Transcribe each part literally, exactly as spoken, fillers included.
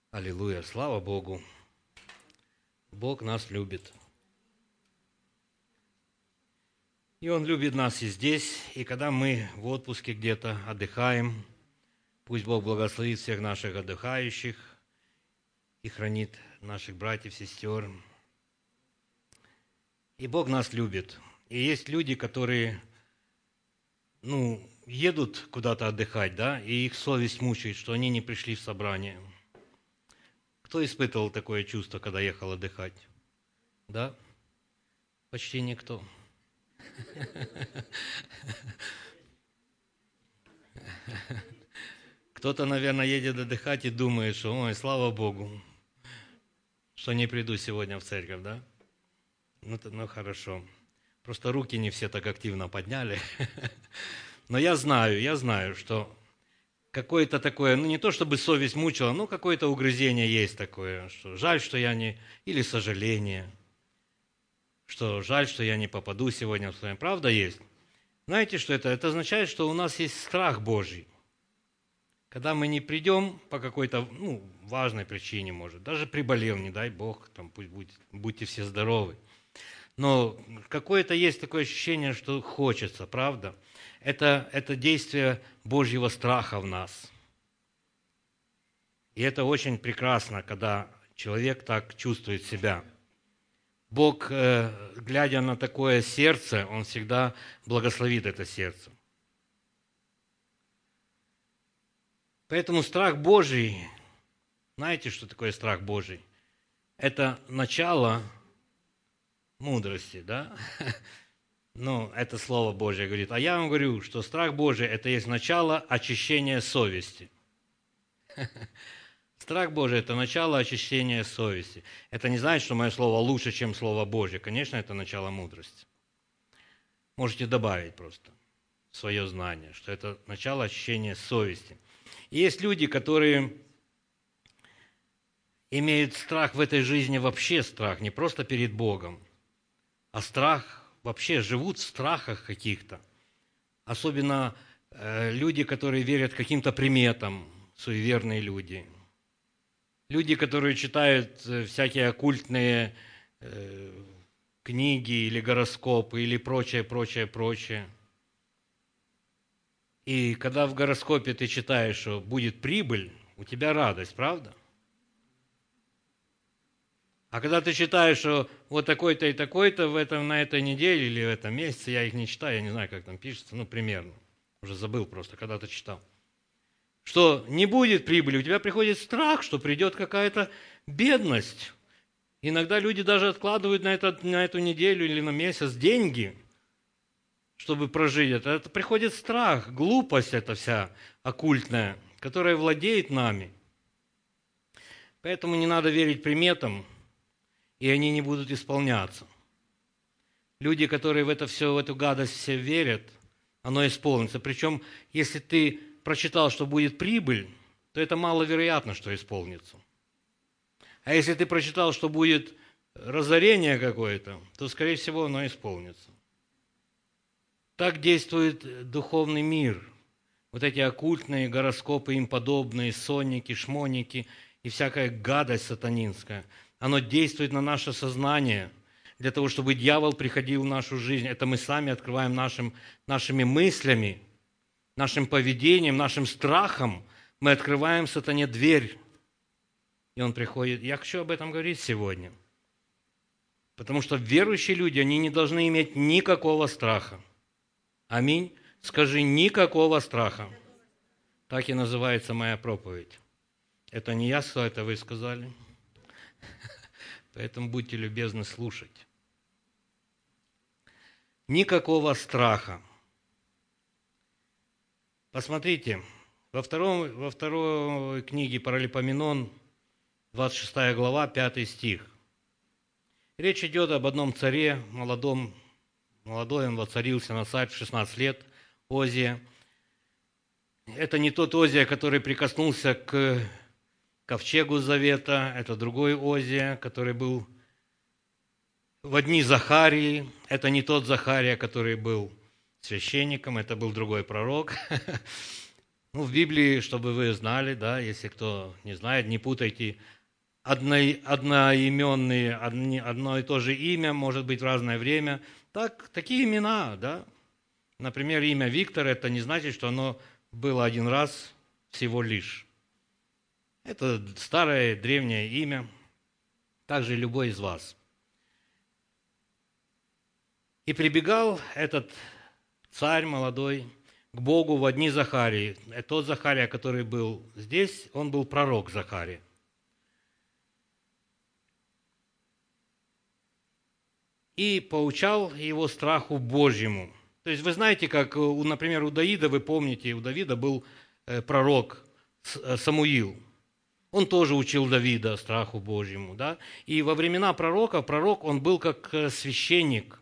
Аллилуйя, слава Богу. Бог нас любит. И Он любит нас и здесь, и когда мы в отпуске где-то отдыхаем. Пусть Бог благословит всех наших отдыхающих и хранит наших братьев, сестер. И Бог нас любит. И есть люди, которые, ну, едут куда-то отдыхать, да, и их совесть мучает, что они не пришли в собрание. Кто испытывал такое чувство, когда ехал отдыхать? Да? Почти никто. Кто-то, наверное, едет отдыхать и думает, что, ой, слава Богу, что не приду сегодня в церковь, да? Ну, то, ну хорошо. Просто руки не все так активно подняли. Но я знаю, я знаю, что какое-то такое, ну не то чтобы совесть мучила, но какое-то угрызение есть такое, что жаль, что я не, или сожаление, что жаль, что я не попаду сегодня в церковь. Правда есть? Знаете, что это? Это означает, что у нас есть страх Божий. Когда мы не придем по какой-то, ну, важной причине, может, даже приболел, не дай Бог, там, пусть будь, будьте все здоровы. Но какое-то есть такое ощущение, что хочется, правда? Это, это действие Божьего страха в нас. И это очень прекрасно, когда человек так чувствует себя. Бог, глядя на такое сердце, Он всегда благословит это сердце. Поэтому страх Божий, знаете, что такое страх Божий? Это начало мудрости, да? Ну, это Слово Божье говорит. А я вам говорю, что страх Божий – это есть начало очищения совести. Страх Божий – это начало очищения совести. Это не значит, что мое слово лучше, чем Слово Божье. Конечно, это начало мудрости. Можете добавить просто свое знание, что это начало очищения совести. И есть люди, которые имеют страх в этой жизни, вообще страх, не просто перед Богом, а страх, вообще живут в страхах каких-то. Особенно э, люди, которые верят каким-то приметам, суеверные люди. Люди, которые читают э, всякие оккультные э, книги или гороскопы, или прочее, прочее, прочее. И когда в гороскопе ты читаешь, что будет прибыль, у тебя радость, правда? А когда ты читаешь, что вот такой-то и такой-то в этом, на этой неделе или в этом месяце, я их не читаю, я не знаю, как там пишется, ну, примерно. Уже забыл просто, когда-то читал. Что не будет прибыли, у тебя приходит страх, что придет какая-то бедность. Иногда люди даже откладывают на, этот, на эту неделю или на месяц деньги, чтобы прожить это. Это приходит страх, глупость эта вся оккультная, которая владеет нами. Поэтому не надо верить приметам, и они не будут исполняться. Люди, которые в это все, в эту гадость все верят, оно исполнится. Причем, если ты прочитал, что будет прибыль, то это маловероятно, что исполнится. А если ты прочитал, что будет разорение какое-то, то, скорее всего, оно исполнится. Так действует духовный мир. Вот эти оккультные гороскопы, им подобные, сонники, шмоники и всякая гадость сатанинская. Оно действует на наше сознание, для того, чтобы дьявол приходил в нашу жизнь. Это мы сами открываем нашим, нашими мыслями, нашим поведением, нашим страхом. Мы открываем сатане дверь, и он приходит. Я хочу об этом говорить сегодня. Потому что верующие люди, они не должны иметь никакого страха. Аминь. Скажи, никакого страха. Так и называется моя проповедь. Это не я, что это вы сказали. Поэтому будьте любезны слушать. Никакого страха. Посмотрите, во, втором, во второй книге Паралипоменон, двадцать шестая глава, пятый стих. Речь идет об одном царе, молодом, молодой он воцарился на царь в шестнадцать лет, Озия. Это не тот Озия, который прикоснулся к ковчегу завета, это другой Озия, который был в дни Захарии. Это не тот Захария, который был священником, это был другой пророк. Ну, в Библии, чтобы вы знали, да, если кто не знает, не путайте, одно, одноименные, одни, одно и то же имя может быть в разное время. Так, такие имена, да. Например, имя Виктор, это не значит, что оно было один раз всего лишь. Это старое, древнее имя, также любой из вас. И прибегал этот царь молодой к Богу во дни Захарии. Тот Захария, который был здесь, он был пророк Захария. И поучал его страху Божьему. То есть вы знаете, как, например, у Давида, вы помните, у Давида был пророк Самуил. Он тоже учил Давида страху Божьему. Да? И во времена пророка, пророк, он был как священник.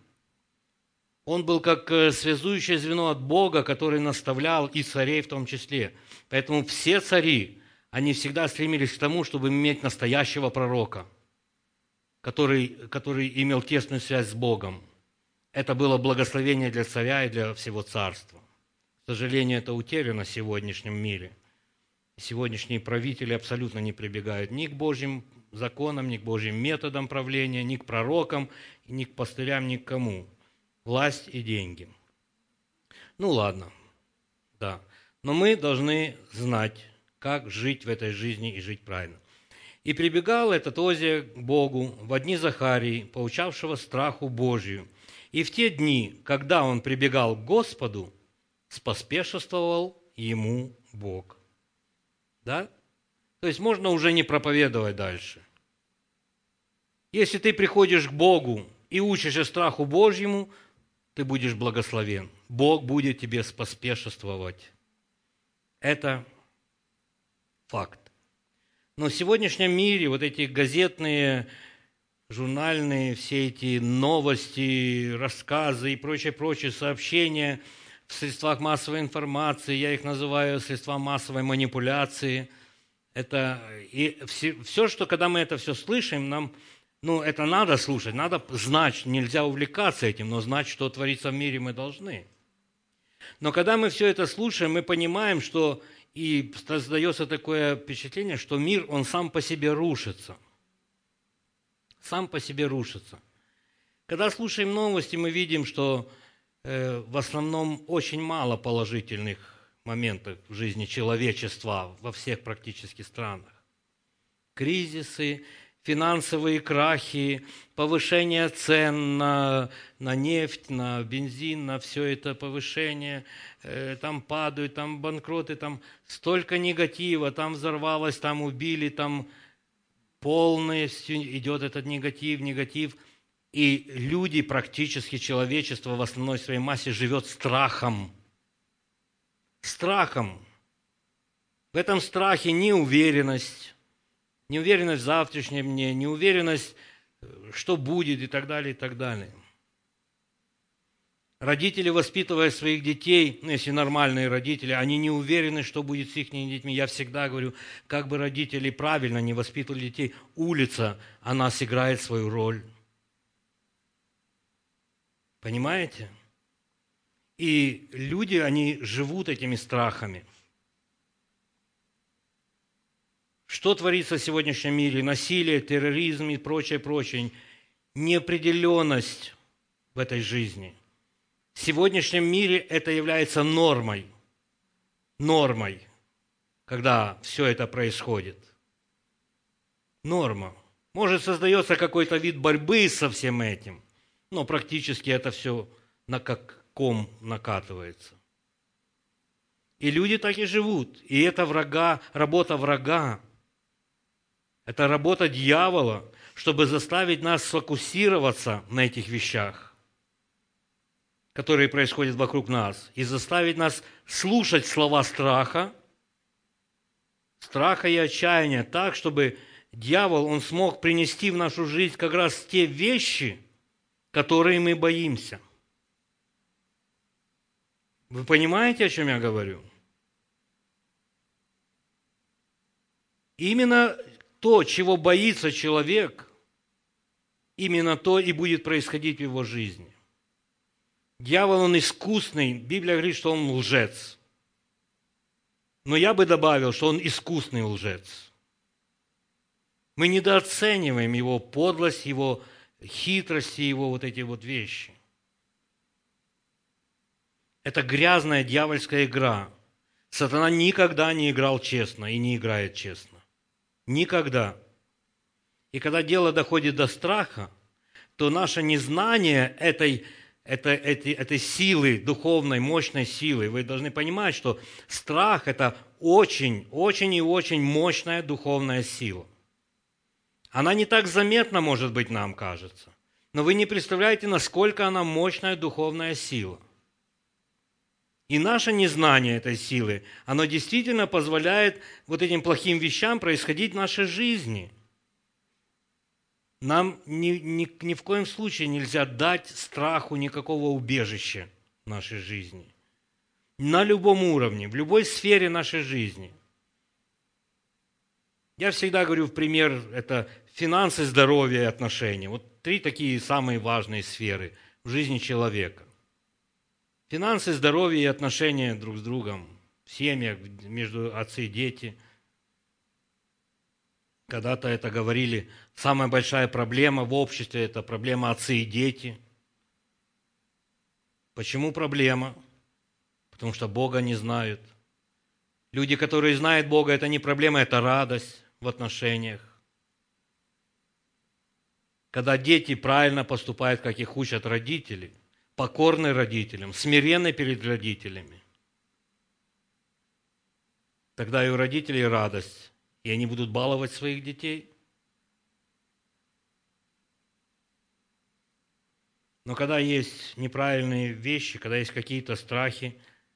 Он был как связующее звено от Бога, который наставлял и царей в том числе. Поэтому все цари, они всегда стремились к тому, чтобы иметь настоящего пророка, который, который имел тесную связь с Богом. Это было благословение для царя и для всего царства. К сожалению, это утеряно в сегодняшнем мире. Сегодняшние правители абсолютно не прибегают ни к Божьим законам, ни к Божьим методам правления, ни к пророкам, ни к пастырям, ни к кому. Власть и деньги. Ну ладно, да. Но мы должны знать, как жить в этой жизни и жить правильно. И прибегал этот Озия к Богу во дни Захарии, поучавшего страху Божию. И в те дни, когда он прибегал к Господу, споспешествовал ему Бог. Да? То есть можно уже не проповедовать дальше. Если ты приходишь к Богу и учишься страху Божьему, ты будешь благословен. Бог будет тебе споспешествовать. Это факт. Но в сегодняшнем мире вот эти газетные, журнальные, все эти новости, рассказы и прочие-прочие сообщения в средствах массовой информации, я их называю средства массовой манипуляции, это и все, все, что когда мы это все слышим, нам... Ну, это надо слушать, надо знать, нельзя увлекаться этим, но знать, что творится в мире, мы должны. Но когда мы все это слушаем, мы понимаем, что и создается такое впечатление, что мир, он сам по себе рушится. Сам по себе рушится. Когда слушаем новости, мы видим, что э, в основном очень мало положительных моментов в жизни человечества во всех практически странах. Кризисы, финансовые крахи, повышение цен на, на нефть, на бензин, на все это повышение, э, там падают, там банкроты, там столько негатива, там взорвалось, там убили, там полностью идет этот негатив, негатив. И люди, практически человечество в основной своей массе живет страхом. Страхом. В этом страхе неуверенность, неуверенность в завтрашнем дне, неуверенность, что будет и так далее, и так далее. Родители, воспитывая своих детей, ну, если нормальные родители, они не уверены, что будет с их детьми. Я всегда говорю, как бы родители правильно не воспитывали детей, улица, она сыграет свою роль. Понимаете? И люди, они живут этими страхами. Что творится в сегодняшнем мире? Насилие, терроризм и прочее, прочее. Неопределенность в этой жизни. В сегодняшнем мире это является нормой. Нормой, когда все это происходит. Норма. Может, создается какой-то вид борьбы со всем этим, но практически это все на как ком накатывается. И люди так и живут. И это врага, работа врага. Это работа дьявола, чтобы заставить нас сфокусироваться на этих вещах, которые происходят вокруг нас, и заставить нас слушать слова страха, страха и отчаяния так, чтобы дьявол, он смог принести в нашу жизнь как раз те вещи, которые мы боимся. Вы понимаете, о чем я говорю? Именно то, чего боится человек, именно то и будет происходить в его жизни. Дьявол, он искусный. Библия говорит, что он лжец. Но я бы добавил, что он искусный лжец. Мы недооцениваем его подлость, его хитрости, его вот эти вот вещи. Это грязная дьявольская игра. Сатана никогда не играл честно и не играет честно. Никогда. И когда дело доходит до страха, то наше незнание этой, этой, этой, этой силы, духовной, мощной силы, вы должны понимать, что страх – это очень, очень и очень мощная духовная сила. Она не так заметна, может быть, нам кажется, но вы не представляете, насколько она мощная духовная сила. И наше незнание этой силы, оно действительно позволяет вот этим плохим вещам происходить в нашей жизни. Нам ни, ни, ни в коем случае нельзя дать страху никакого убежища в нашей жизни. На любом уровне, в любой сфере нашей жизни. Я всегда говорю в пример, это финансы, здоровье и отношения. Вот три такие самые важные сферы в жизни человека. Финансы, здоровье и отношения друг с другом, в семьях, между отцы и дети. Когда-то это говорили, самая большая проблема в обществе – это проблема отцы и дети. Почему проблема? Потому что Бога не знают. Люди, которые знают Бога, это не проблема, это радость в отношениях. Когда дети правильно поступают, как их учат родители, покорны родителям, смиренны перед родителями, тогда и у родителей радость, и они будут баловать своих детей. Но когда есть неправильные вещи, когда есть какие-то страхи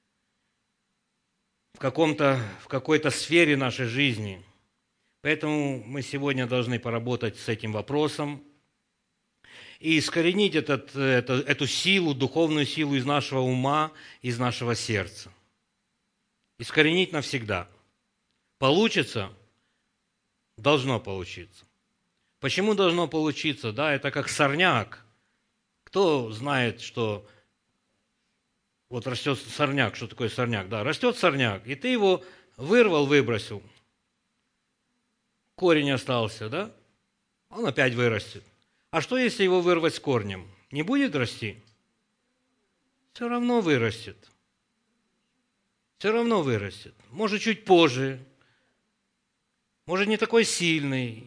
в, каком-то, в какой-то сфере нашей жизни, поэтому мы сегодня должны поработать с этим вопросом и искоренить этот, эту, эту силу, духовную силу из нашего ума, из нашего сердца. Искоренить навсегда. Получится? Должно получиться. Почему должно получиться? Да, это как сорняк. Кто знает, что вот растет сорняк, что такое сорняк? Да, растет сорняк, и ты его вырвал, выбросил. Корень остался, да? Он опять вырастет. А что, если его вырвать с корнем? Не будет расти? Все равно вырастет. Все равно вырастет. Может, чуть позже. Может, не такой сильный.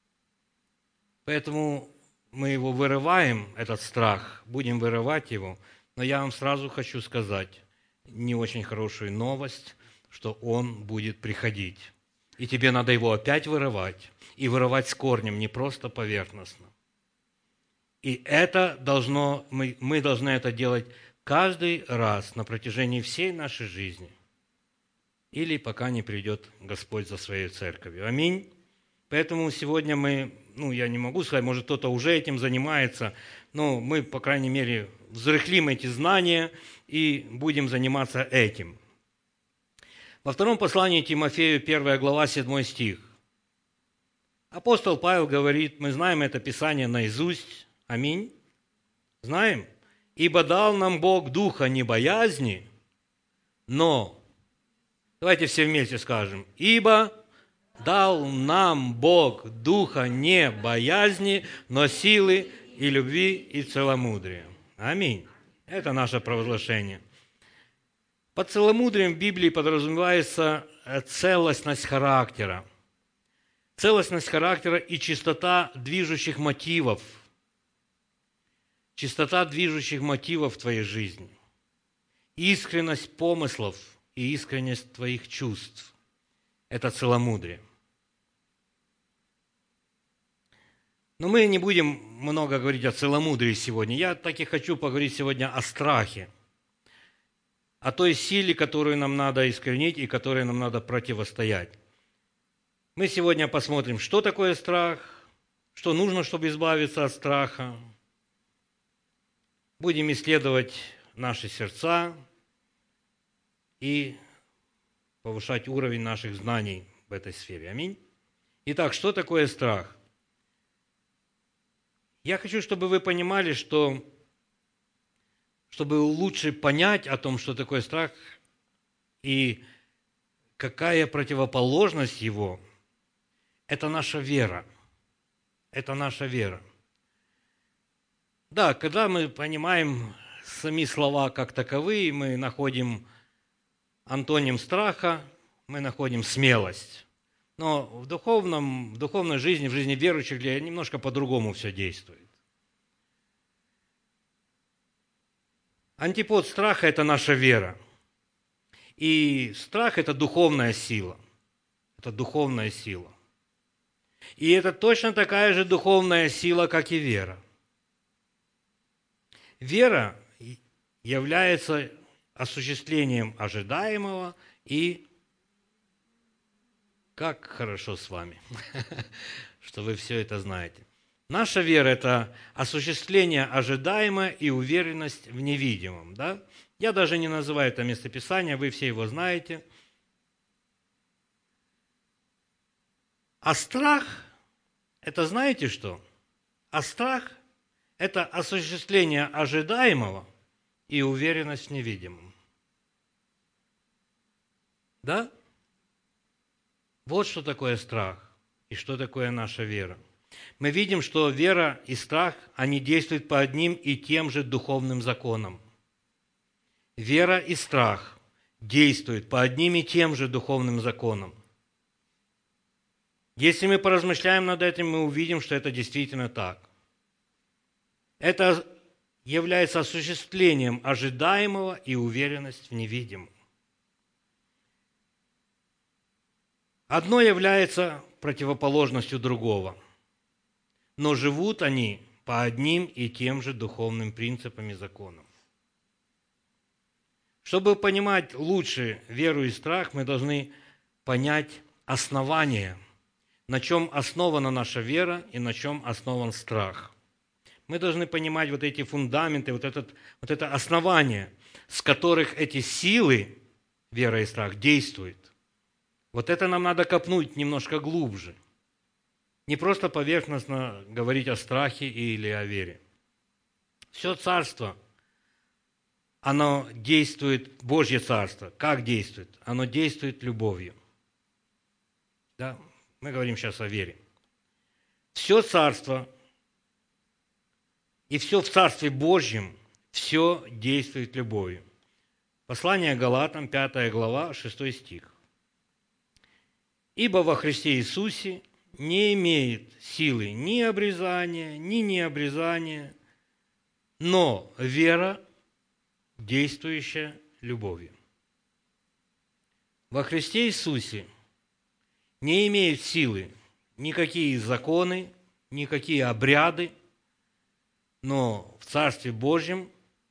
Поэтому мы его вырываем, этот страх, будем вырывать его. Но я вам сразу хочу сказать не очень хорошую новость, что он будет приходить. И тебе надо его опять вырывать. И вырывать с корнем, не просто поверхностно. И это должно, мы, мы должны это делать каждый раз на протяжении всей нашей жизни. Или пока не придет Господь за своей церковью. Аминь. Поэтому сегодня мы, ну, я не могу сказать, может, кто-то уже этим занимается, но мы, по крайней мере, взрыхлим эти знания и будем заниматься этим. Во втором послании Тимофею, первая глава, седьмой стих. Апостол Павел говорит, мы знаем это Писание наизусть. Аминь. Знаем? «Ибо дал нам Бог духа не боязни, но...» Давайте все вместе скажем. «Ибо дал нам Бог духа не боязни, но силы и любви и целомудрия». Аминь. Это наше провозглашение. Под целомудрием в Библии подразумевается целостность характера. Целостность характера и чистота движущих мотивов. Чистота движущих мотивов в твоей жизни. Искренность помыслов и искренность твоих чувств. Это целомудрие. Но мы не будем много говорить о целомудрии сегодня. Я так и хочу поговорить сегодня о страхе. О той силе, которую нам надо искоренить и которой нам надо противостоять. Мы сегодня посмотрим, что такое страх, что нужно, чтобы избавиться от страха. Будем исследовать наши сердца и повышать уровень наших знаний в этой сфере. Аминь. Итак, что такое страх? Я хочу, чтобы вы понимали, что чтобы лучше понять о том, что такое страх, и какая противоположность его? Это наша вера. Это наша вера. Да, когда мы понимаем сами слова как таковые, мы находим антоним страха, мы находим смелость. Но в, духовном, в духовной жизни, в жизни верующих людей немножко по-другому все действует. Антипод страха – это наша вера. И страх – это духовная сила. Это духовная сила. И это точно такая же духовная сила, как и вера. Вера является осуществлением ожидаемого и как хорошо с вами, что вы все это знаете. Наша вера – это осуществление ожидаемого и уверенность в невидимом. Да? Я даже не называю это местописание, вы все его знаете. А страх – это знаете что? А страх – это осуществление ожидаемого и уверенность в невидимом. Да? Вот что такое страх и что такое наша вера. Мы видим, что вера и страх, они действуют по одним и тем же духовным законам. Вера и страх действуют по одним и тем же духовным законам. Если мы поразмышляем над этим, мы увидим, что это действительно так. Это является осуществлением ожидаемого и уверенность в невидимом. Одно является противоположностью другого, но живут они по одним и тем же духовным принципам и законам. Чтобы понимать лучше веру и страх, мы должны понять основание, на чем основана наша вера и на чем основан страх. Мы должны понимать вот эти фундаменты, вот, этот, вот это основание, с которых эти силы, вера и страх, действуют. Вот это нам надо копнуть немножко глубже. Не просто поверхностно говорить о страхе или о вере. Все царство, оно действует, Божье царство, как действует? Оно действует любовью. Да? Мы говорим сейчас о вере. Все царство и все в Царстве Божьем, все действует любовью. Послание Галатам, пятая глава, шестой стих. «Ибо во Христе Иисусе не имеет силы ни обрезания, ни необрезания, но вера, действующая любовью». Во Христе Иисусе не имеют силы никакие законы, никакие обряды, но в Царстве Божьем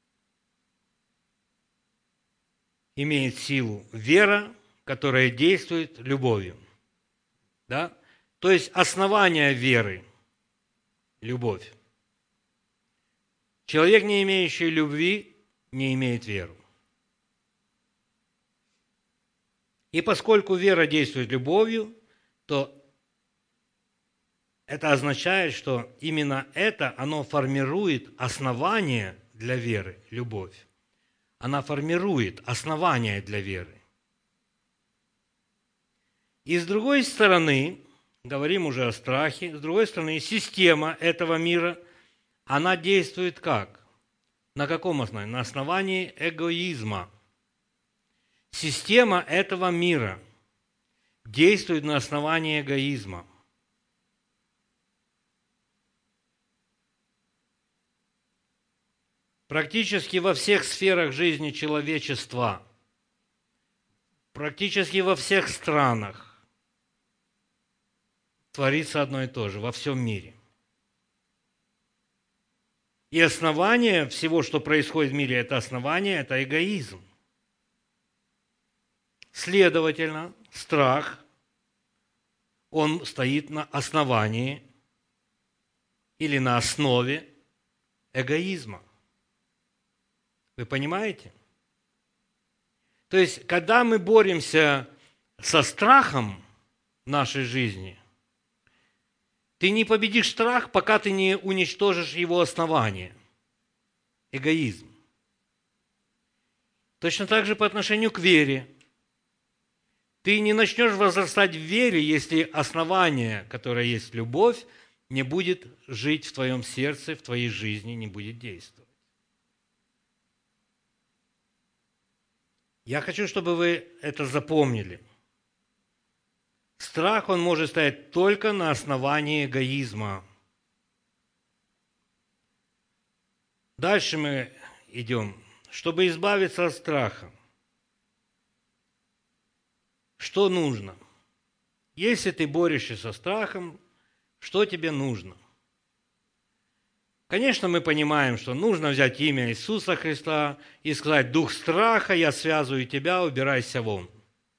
имеет силу вера, которая действует любовью. Да? То есть основание веры – любовь. Человек, не имеющий любви, не имеет веру. И поскольку вера действует любовью, то это означает, что именно это, оно формирует основание для веры, любовь. Она формирует основание для веры. И с другой стороны, говорим уже о страхе, с другой стороны, система этого мира, она действует как? На каком основании? На основании эгоизма. Система этого мира действует на основании эгоизма. Практически во всех сферах жизни человечества, практически во всех странах творится одно и то же, во всем мире. И основание всего, что происходит в мире, это основание, это эгоизм. Следовательно, страх, он стоит на основании или на основе эгоизма. Вы понимаете? То есть, когда мы боремся со страхом в нашей жизни, ты не победишь страх, пока ты не уничтожишь его основание. Эгоизм. Точно так же по отношению к вере. Ты не начнешь возрастать в вере, если основание, которое есть любовь, не будет жить в твоем сердце, в твоей жизни, не будет действовать. Я хочу, чтобы вы это запомнили. Страх, он может стоять только на основании эгоизма. Дальше мы идем. Чтобы избавиться от страха, что нужно? Если ты борешься со страхом, что тебе нужно? Конечно, мы понимаем, что нужно взять имя Иисуса Христа и сказать: «Дух страха, я связываю тебя, убирайся вон».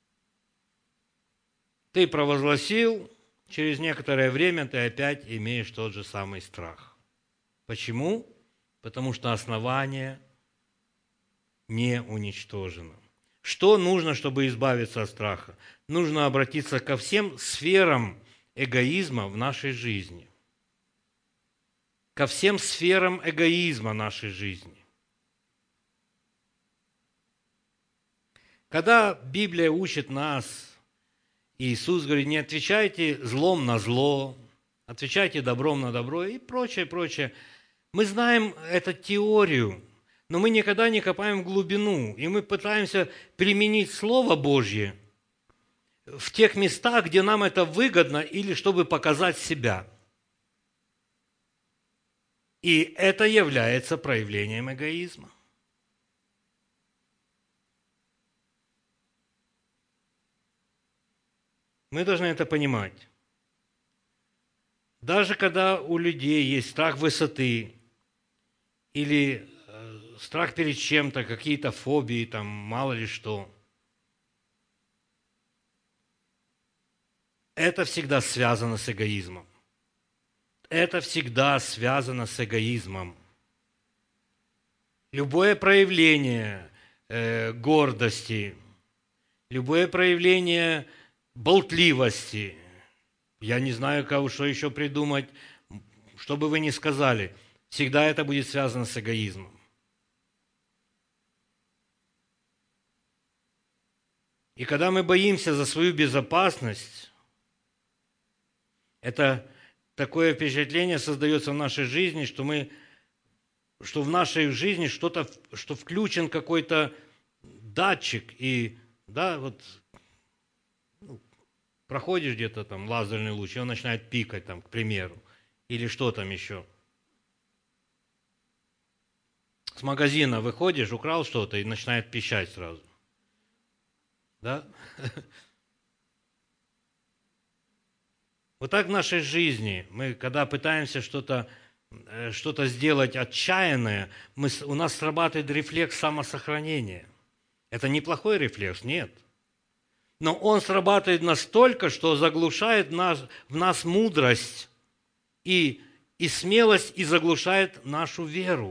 Ты провозгласил, через некоторое время ты опять имеешь тот же самый страх. Почему? Потому что основание не уничтожено. Что нужно, чтобы избавиться от страха? Нужно обратиться ко всем сферам эгоизма в нашей жизни. Ко всем сферам эгоизма нашей жизни. Когда Библия учит нас, Иисус говорит: не отвечайте злом на зло, отвечайте добром на добро и прочее, прочее. Мы знаем эту теорию, но мы никогда не копаем в глубину, и мы пытаемся применить Слово Божье в тех местах, где нам это выгодно или чтобы показать себя. И это является проявлением эгоизма. Мы должны это понимать. Даже когда у людей есть страх высоты или э, страх перед чем-то, какие-то фобии, там, мало ли что, это всегда связано с эгоизмом. Это всегда связано с эгоизмом. Любое проявление э, гордости, любое проявление болтливости, я не знаю, кого, что еще придумать, что бы вы ни сказали, всегда это будет связано с эгоизмом. И когда мы боимся за свою безопасность, это такое впечатление создается в нашей жизни, что мы, что в нашей жизни что-то, что включен какой-то датчик, и да, вот ну, проходишь где-то там лазерный луч, и он начинает пикать, там, к примеру, или что там еще. С магазина выходишь, украл что-то, и начинает пищать сразу. Да? Вот так в нашей жизни, мы когда пытаемся что-то что-то сделать отчаянное, мы, у нас срабатывает рефлекс самосохранения. Это неплохой рефлекс, нет. Но он срабатывает настолько, что заглушает нас, в нас мудрость и, и смелость, и заглушает нашу веру.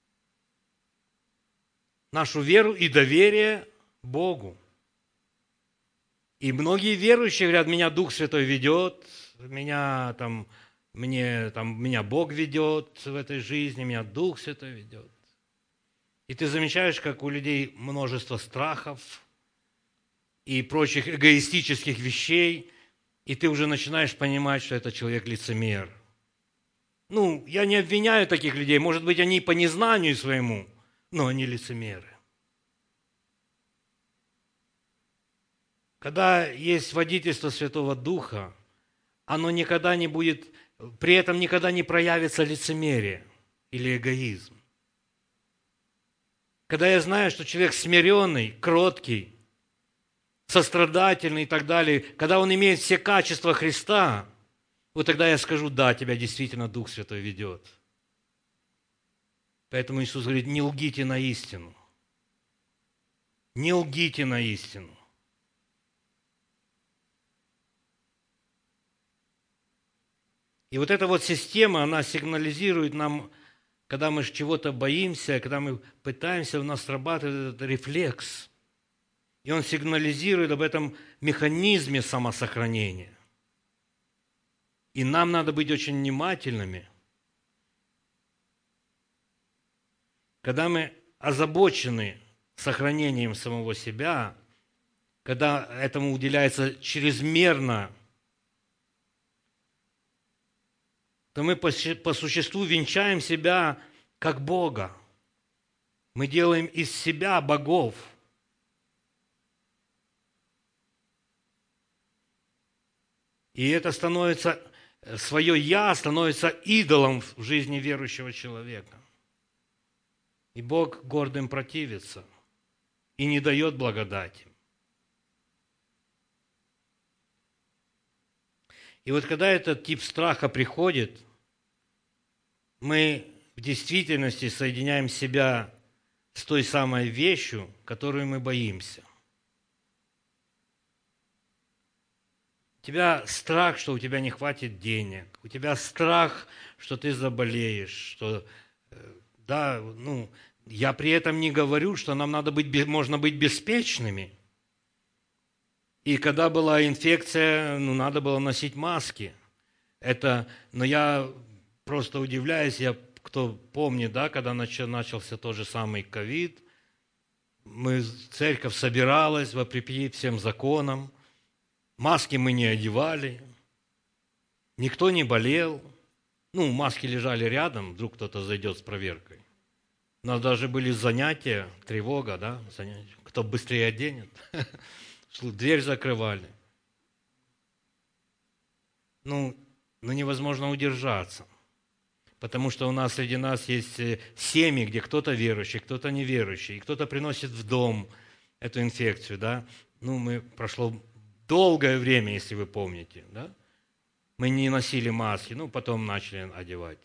Нашу веру и доверие Богу. И многие верующие говорят: меня Дух Святой ведет, меня, там, мне, там, меня Бог ведет в этой жизни, меня Дух Святой ведет. И ты замечаешь, как у людей множество страхов и прочих эгоистических вещей, и ты уже начинаешь понимать, что это человек лицемер. Ну, я не обвиняю таких людей, может быть, они по незнанию своему, но они лицемеры. Когда есть водительство Святого Духа, оно никогда не будет, при этом никогда не проявится лицемерие или эгоизм. Когда я знаю, что человек смиренный, кроткий, сострадательный и так далее, когда он имеет все качества Христа, вот тогда я скажу: да, тебя действительно Дух Святой ведет. Поэтому Иисус говорит: не лгите на истину. Не лгите на истину. И вот эта вот система, она сигнализирует нам, когда мы чего-то боимся, когда мы пытаемся, у нас срабатывает этот рефлекс. И он сигнализирует об этом механизме самосохранения. И нам надо быть очень внимательными. Когда мы озабочены сохранением самого себя, когда этому уделяется чрезмерно, то мы по по существу венчаем себя как Бога. Мы делаем из себя богов. И это становится, свое «я» становится идолом в жизни верующего человека. И Бог гордым противится и не дает благодати. И вот когда этот тип страха приходит, мы в действительности соединяем себя с той самой вещью, которую мы боимся. У тебя страх, что у тебя не хватит денег, у тебя страх, что ты заболеешь, что, да, ну, я при этом не говорю, что нам надо быть, можно быть беспечными. И когда была инфекция, ну, надо было носить маски. Это, но я просто удивляюсь, я, кто помнит, да, когда начался тот же самый ковид, мы, церковь собиралась вопреки всем законам, маски мы не одевали, никто не болел. Ну, маски лежали рядом, вдруг кто-то зайдет с проверкой. У нас даже были занятия, тревога, да, занятия. Кто быстрее оденет. Дверь закрывали. Ну, ну, невозможно удержаться. Потому что у нас среди нас есть семьи, где кто-то верующий, кто-то неверующий, и кто-то приносит в дом эту инфекцию, да. Ну, мы, прошло долгое время, если вы помните, да. Мы не носили маски, ну, потом начали одевать.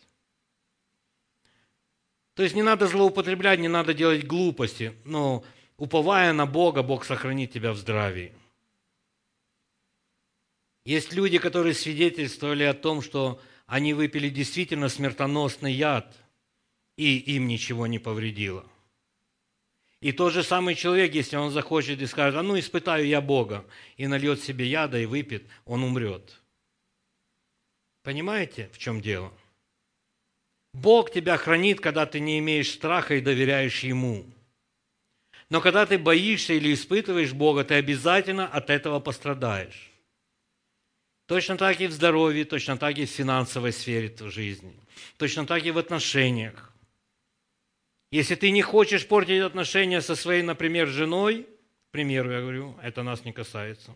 То есть не надо злоупотреблять, не надо делать глупости, но уповая на Бога, Бог сохранит тебя в здравии. Есть люди, которые свидетельствовали о том, что они выпили действительно смертоносный яд, и им ничего не повредило. И тот же самый человек, если он захочет и скажет, а ну испытаю я Бога, и нальет себе яда и выпьет, он умрет. Понимаете, в чем дело? Бог тебя хранит, когда ты не имеешь страха и доверяешь Ему. Но когда ты боишься или испытываешь Бога, ты обязательно от этого пострадаешь. Точно так и в здоровье, точно так и в финансовой сфере жизни, точно так и в отношениях. Если ты не хочешь портить отношения со своей, например, женой, к примеру, я говорю, это нас не касается,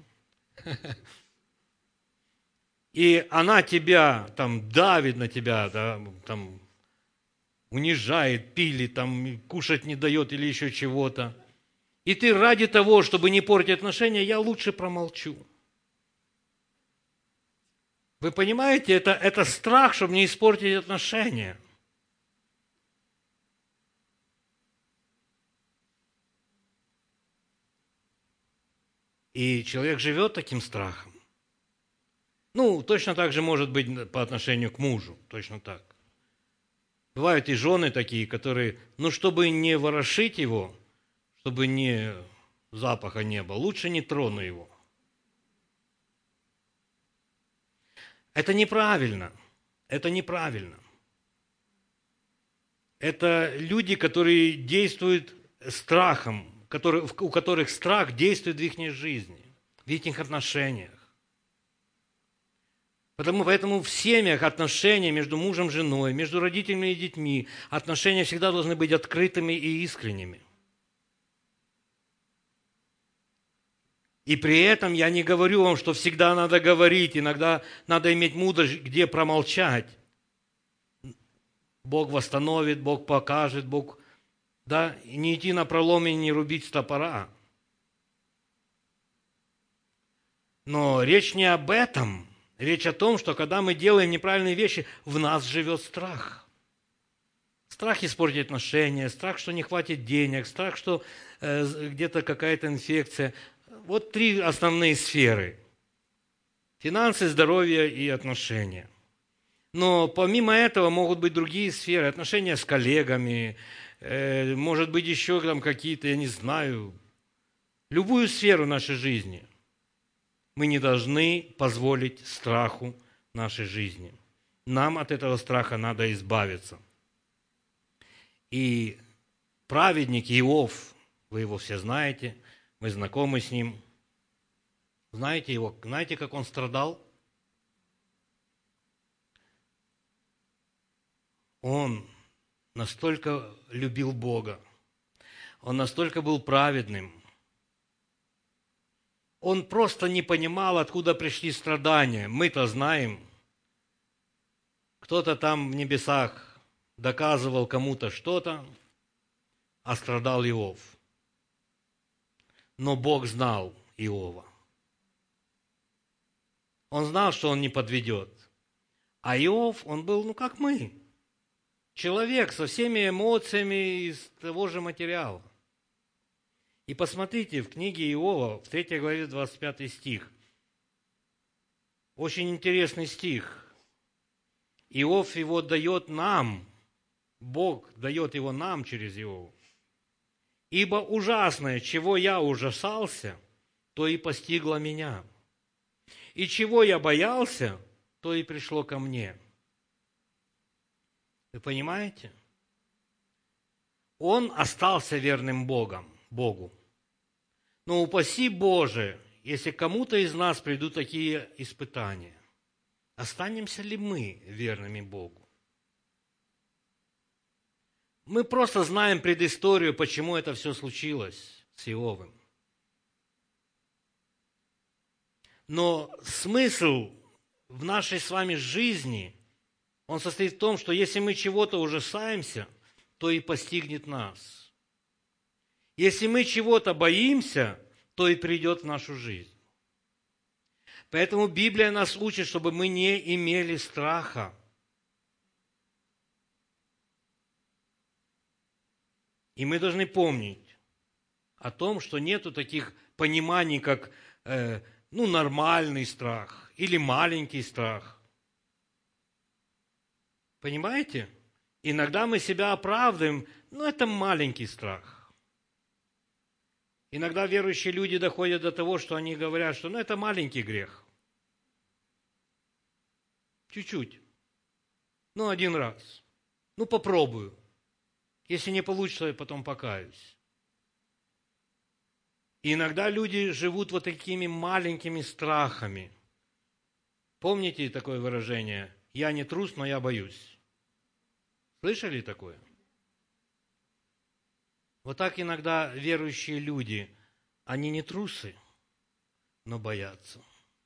и она тебя там давит на тебя, да, там унижает, пилит, там кушать не дает или еще чего-то, и ты ради того, чтобы не портить отношения, я лучше промолчу. Вы понимаете, это, это страх, чтобы не испортить отношения. И человек живет таким страхом. Ну, точно так же может быть по отношению к мужу, точно так. Бывают и жены такие, которые, ну, чтобы не ворошить его, чтобы не запаха не было, лучше не трону его. Это неправильно. Это неправильно. Это люди, которые действуют страхом, которые, у которых страх действует в их жизни, в их отношениях. Потому, поэтому в семьях отношения между мужем и женой, между родителями и детьми, отношения всегда должны быть открытыми и искренними. И при этом я не говорю вам, что всегда надо говорить, иногда надо иметь мудрость, где промолчать. Бог восстановит, Бог покажет, Бог, да, и не идти на пролом и не рубить с топора. Но речь не об этом. Речь о том, что когда мы делаем неправильные вещи, в нас живет страх. Страх испортить отношения, страх, что не хватит денег, страх, что э, где-то какая-то инфекция. Вот три основные сферы. Финансы, здоровье и отношения. Но помимо этого могут быть другие сферы. Отношения с коллегами, э, может быть еще там какие-то, я не знаю, любую сферу нашей жизни. Мы не должны позволить страху нашей жизни. Нам от этого страха надо избавиться. И праведник Иов, вы его все знаете, мы знакомы с ним. Знаете его, знаете, как он страдал? Он настолько любил Бога, он настолько был праведным, он просто не понимал, откуда пришли страдания. Мы-то знаем, кто-то там в небесах доказывал кому-то что-то, а страдал Иов. Но Бог знал Иова. Он знал, что он не подведет. А Иов, он был, ну, как мы. Человек со всеми эмоциями из того же материала. И посмотрите, в книге Иова, в третьей главе, двадцать пятый стих. Очень интересный стих. Иов его дает нам, Бог дает его нам через Иова. «Ибо ужасное, чего я ужасался, то и постигло меня. И чего я боялся, то и пришло ко мне». Вы понимаете? Он остался верным Богом, Богу. Но упаси Боже, если кому-то из нас придут такие испытания, останемся ли мы верными Богу? Мы просто знаем предысторию, почему это все случилось с Иовом. Но смысл в нашей с вами жизни, он состоит в том, что если мы чего-то ужасаемся, то и постигнет нас. Если мы чего-то боимся, то и придет в нашу жизнь. Поэтому Библия нас учит, чтобы мы не имели страха. И мы должны помнить о том, что нету таких пониманий, как э, ну, нормальный страх или маленький страх. Понимаете? Иногда мы себя оправдываем, но это маленький страх. Иногда верующие люди доходят до того, что они говорят, что ну, это маленький грех. Чуть-чуть. Ну, один раз. Ну, попробую. Если не получится, я потом покаюсь. И иногда люди живут вот такими маленькими страхами. Помните такое выражение? Я не трус, но я боюсь. Слышали такое? Вот так иногда верующие люди, они не трусы, но боятся.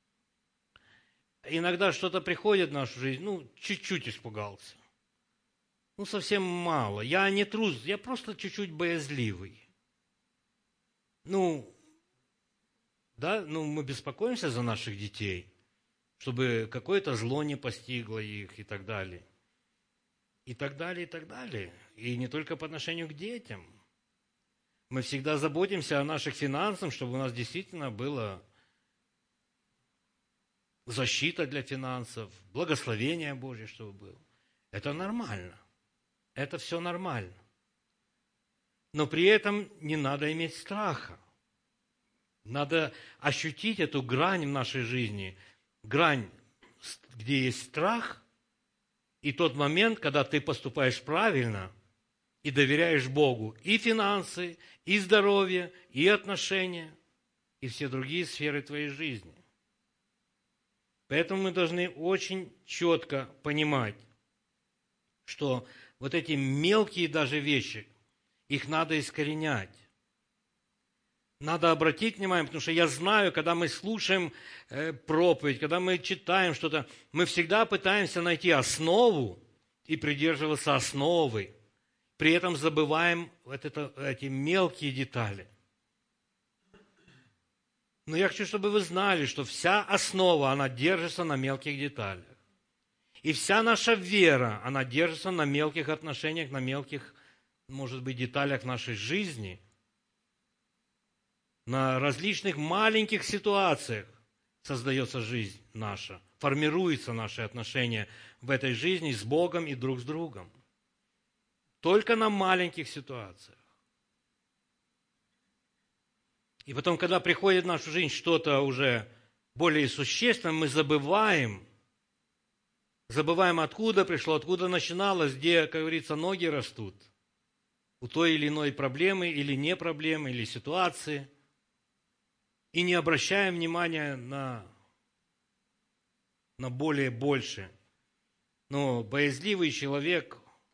Иногда что-то приходит в нашу жизнь, ну, чуть-чуть испугался. Ну, совсем мало. Я не трус, я просто чуть-чуть боязливый. Ну, да, ну, мы беспокоимся за наших детей, чтобы какое-то зло не постигло их и так далее. И так далее, и так далее. И не только по отношению к детям. Мы всегда заботимся о наших финансах, чтобы у нас действительно была защита для финансов, благословение Божье, чтобы было. Это нормально. Это все нормально. Но при этом не надо иметь страха. Надо ощутить эту грань в нашей жизни. Грань, где есть страх, и тот момент, когда ты поступаешь правильно и доверяешь Богу и финансы, и здоровье, и отношения, и все другие сферы твоей жизни. Поэтому мы должны очень четко понимать, что вот эти мелкие даже вещи, их надо искоренять. Надо обратить внимание, потому что я знаю, когда мы слушаем э, проповедь, когда мы читаем что-то, мы всегда пытаемся найти основу и придерживаться основы. При этом забываем вот это, эти мелкие детали. Но я хочу, чтобы вы знали, что вся основа, она держится на мелких деталях. И вся наша вера, она держится на мелких отношениях, на мелких, может быть, деталях нашей жизни, на различных маленьких ситуациях создается жизнь наша, формируются наши отношения в этой жизни с Богом и друг с другом. Только на маленьких ситуациях. И потом, когда приходит в нашу жизнь что-то уже более существенное, мы забываем, забываем, откуда пришло, откуда начиналось, где, как говорится, ноги растут у той или иной проблемы, или не проблемы, или ситуации. и не обращаем внимания на, на более больше. Но боязливый человек,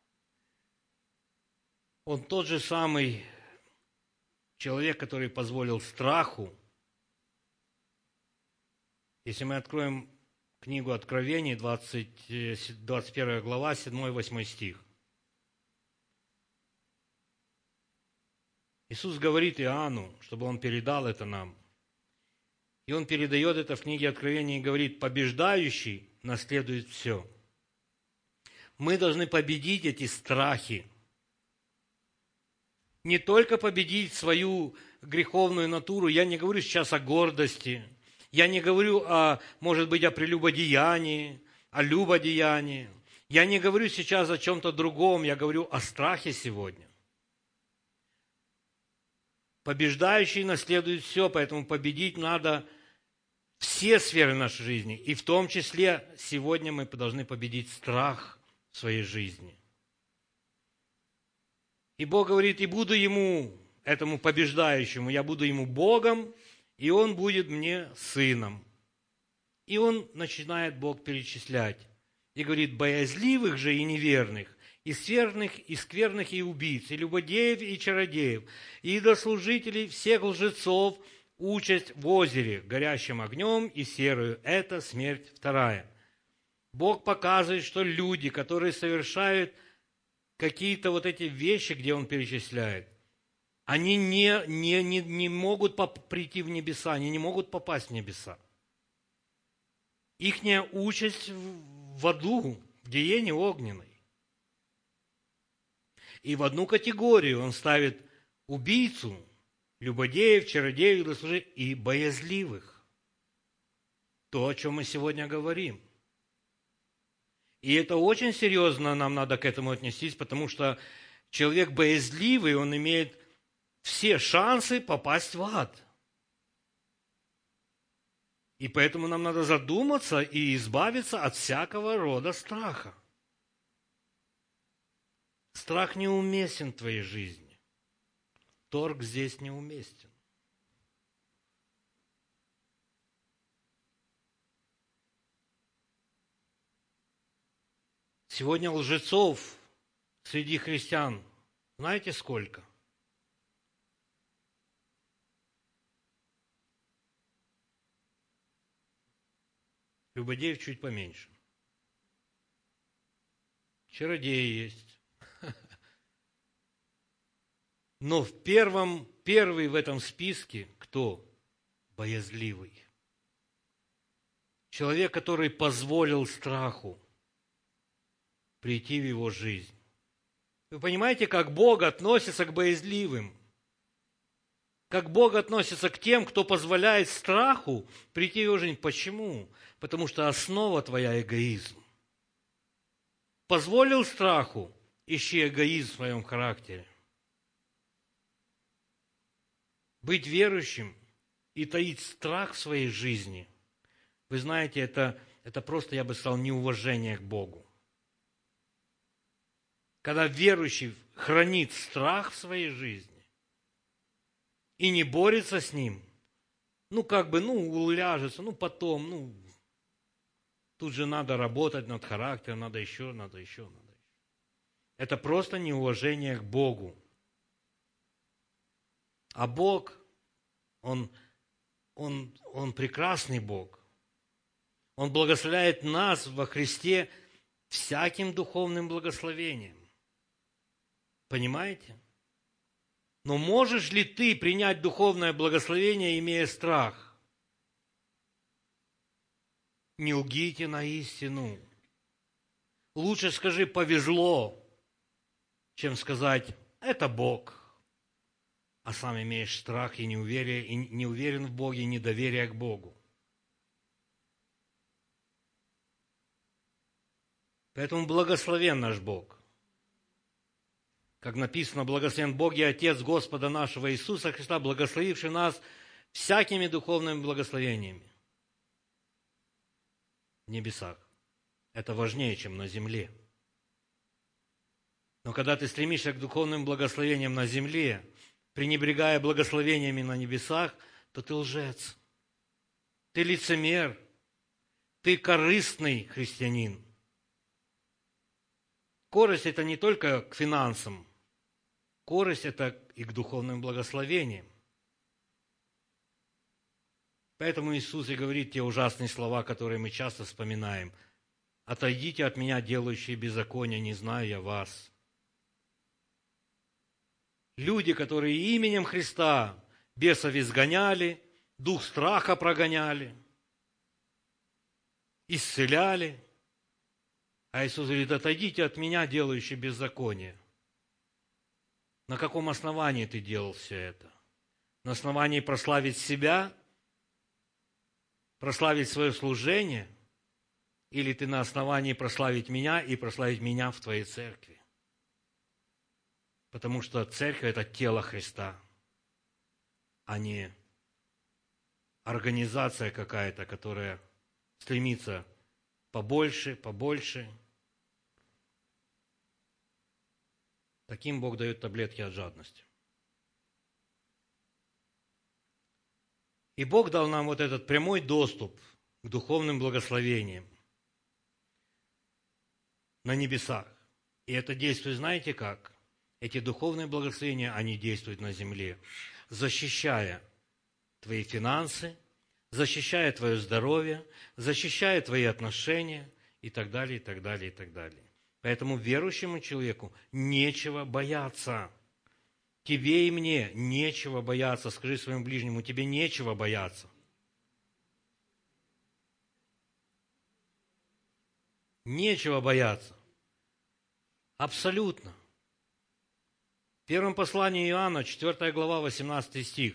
он тот же самый человек, который позволил страху. Если мы откроем книгу Откровений, двадцать, двадцать первая глава, седьмой-восьмой стих. Иисус говорит Иоанну, чтобы он передал это нам. И он передает это в книге Откровений и говорит: побеждающий наследует все. Мы должны победить эти страхи. Не только победить свою греховную натуру. Я не говорю сейчас о гордости. Я не говорю, о, может быть, о прелюбодеянии, о любодеянии. Я не говорю сейчас о чем-то другом. Я говорю о страхе сегодня. Побеждающий наследует все, поэтому победить надо все сферы нашей жизни. И в том числе сегодня мы должны победить страх в своей жизни. И Бог говорит: и буду ему, этому побеждающему, я буду ему Богом, и он будет мне сыном. И он начинает, Бог, перечислять. И говорит: боязливых же и неверных, и скверных, и скверных, и убийц, и любодеев, и чародеев, и идолослужителей, всех лжецов, участь в озере, горящим огнем и серою. Это смерть вторая. Бог показывает, что люди, которые совершают какие-то вот эти вещи, где Он перечисляет, они не, не, не, не могут прийти в небеса, они не могут попасть в небеса. Ихняя участь в аду, в гиене огненной. И в одну категорию Он ставит убийцу, любодеев, чародеев, идолослужителей и боязливых. То, о чем мы сегодня говорим. И это очень серьезно, нам надо к этому отнестись, потому что человек боязливый, он имеет все шансы попасть в ад. И поэтому нам надо задуматься и избавиться от всякого рода страха. Страх неуместен в твоей жизни. Торг здесь неуместен. Сегодня лжецов среди христиан, знаете сколько? Любодеев чуть поменьше. Чародеи есть. Но в первом, первый в этом списке кто? Боязливый. Человек, который позволил страху прийти в его жизнь. Вы понимаете, как Бог относится к боязливым? Как Бог относится к тем, кто позволяет страху прийти в его жизнь. Почему? Потому что основа твоя – эгоизм. Позволил страху, ищи эгоизм в своем характере. Быть верующим и таить страх в своей жизни, вы знаете, это, это просто, я бы сказал, неуважение к Богу. Когда верующий хранит страх в своей жизни и не борется с ним, ну, как бы, ну, уляжется, ну, потом, ну, тут же надо работать над характером, надо еще, надо еще, надо еще. Это просто неуважение к Богу. А Бог, Он, Он, Он прекрасный Бог. Он благословляет нас во Христе всяким духовным благословением. Понимаете? Но можешь ли ты принять духовное благословение, имея страх? Не лгите на истину. Лучше скажи «повезло», чем сказать «это Бог». А сам имеешь страх и неуверие, и не уверен в Боге, и недоверие к Богу. Поэтому благословен наш Бог. Как написано, благословен Бог и Отец Господа нашего Иисуса Христа, благословивший нас всякими духовными благословениями в небесах. Это важнее, чем на земле. Но когда ты стремишься к духовным благословениям на земле, пренебрегая благословениями на небесах, то ты лжец, ты лицемер, ты корыстный христианин. Корость – это не только к финансам, корость – это и к духовным благословениям. Поэтому Иисус и говорит те ужасные слова, которые мы часто вспоминаем. «Отойдите от меня, делающие беззаконие, не знаю я вас». Люди, которые именем Христа бесов изгоняли, дух страха прогоняли, исцеляли. А Иисус говорит: отойдите от меня, делающие беззаконие. На каком основании ты делал все это? На основании прославить себя, прославить свое служение, или ты на основании прославить меня и прославить меня в твоей церкви? Потому что церковь – это тело Христа, а не организация какая-то, которая стремится побольше, побольше. Таким Бог дает таблетки от жадности. И Бог дал нам вот этот прямой доступ к духовным благословениям на небесах. И это действует, знаете как? Эти духовные благословения, они действуют на земле, защищая твои финансы, защищая твое здоровье, защищая твои отношения и так далее, и так далее, и так далее. Поэтому верующему человеку нечего бояться. Тебе и мне нечего бояться. Скажи своему ближнему: тебе нечего бояться. Нечего бояться. Абсолютно. В первом послании Иоанна, четвёртая глава, восемнадцатый стих.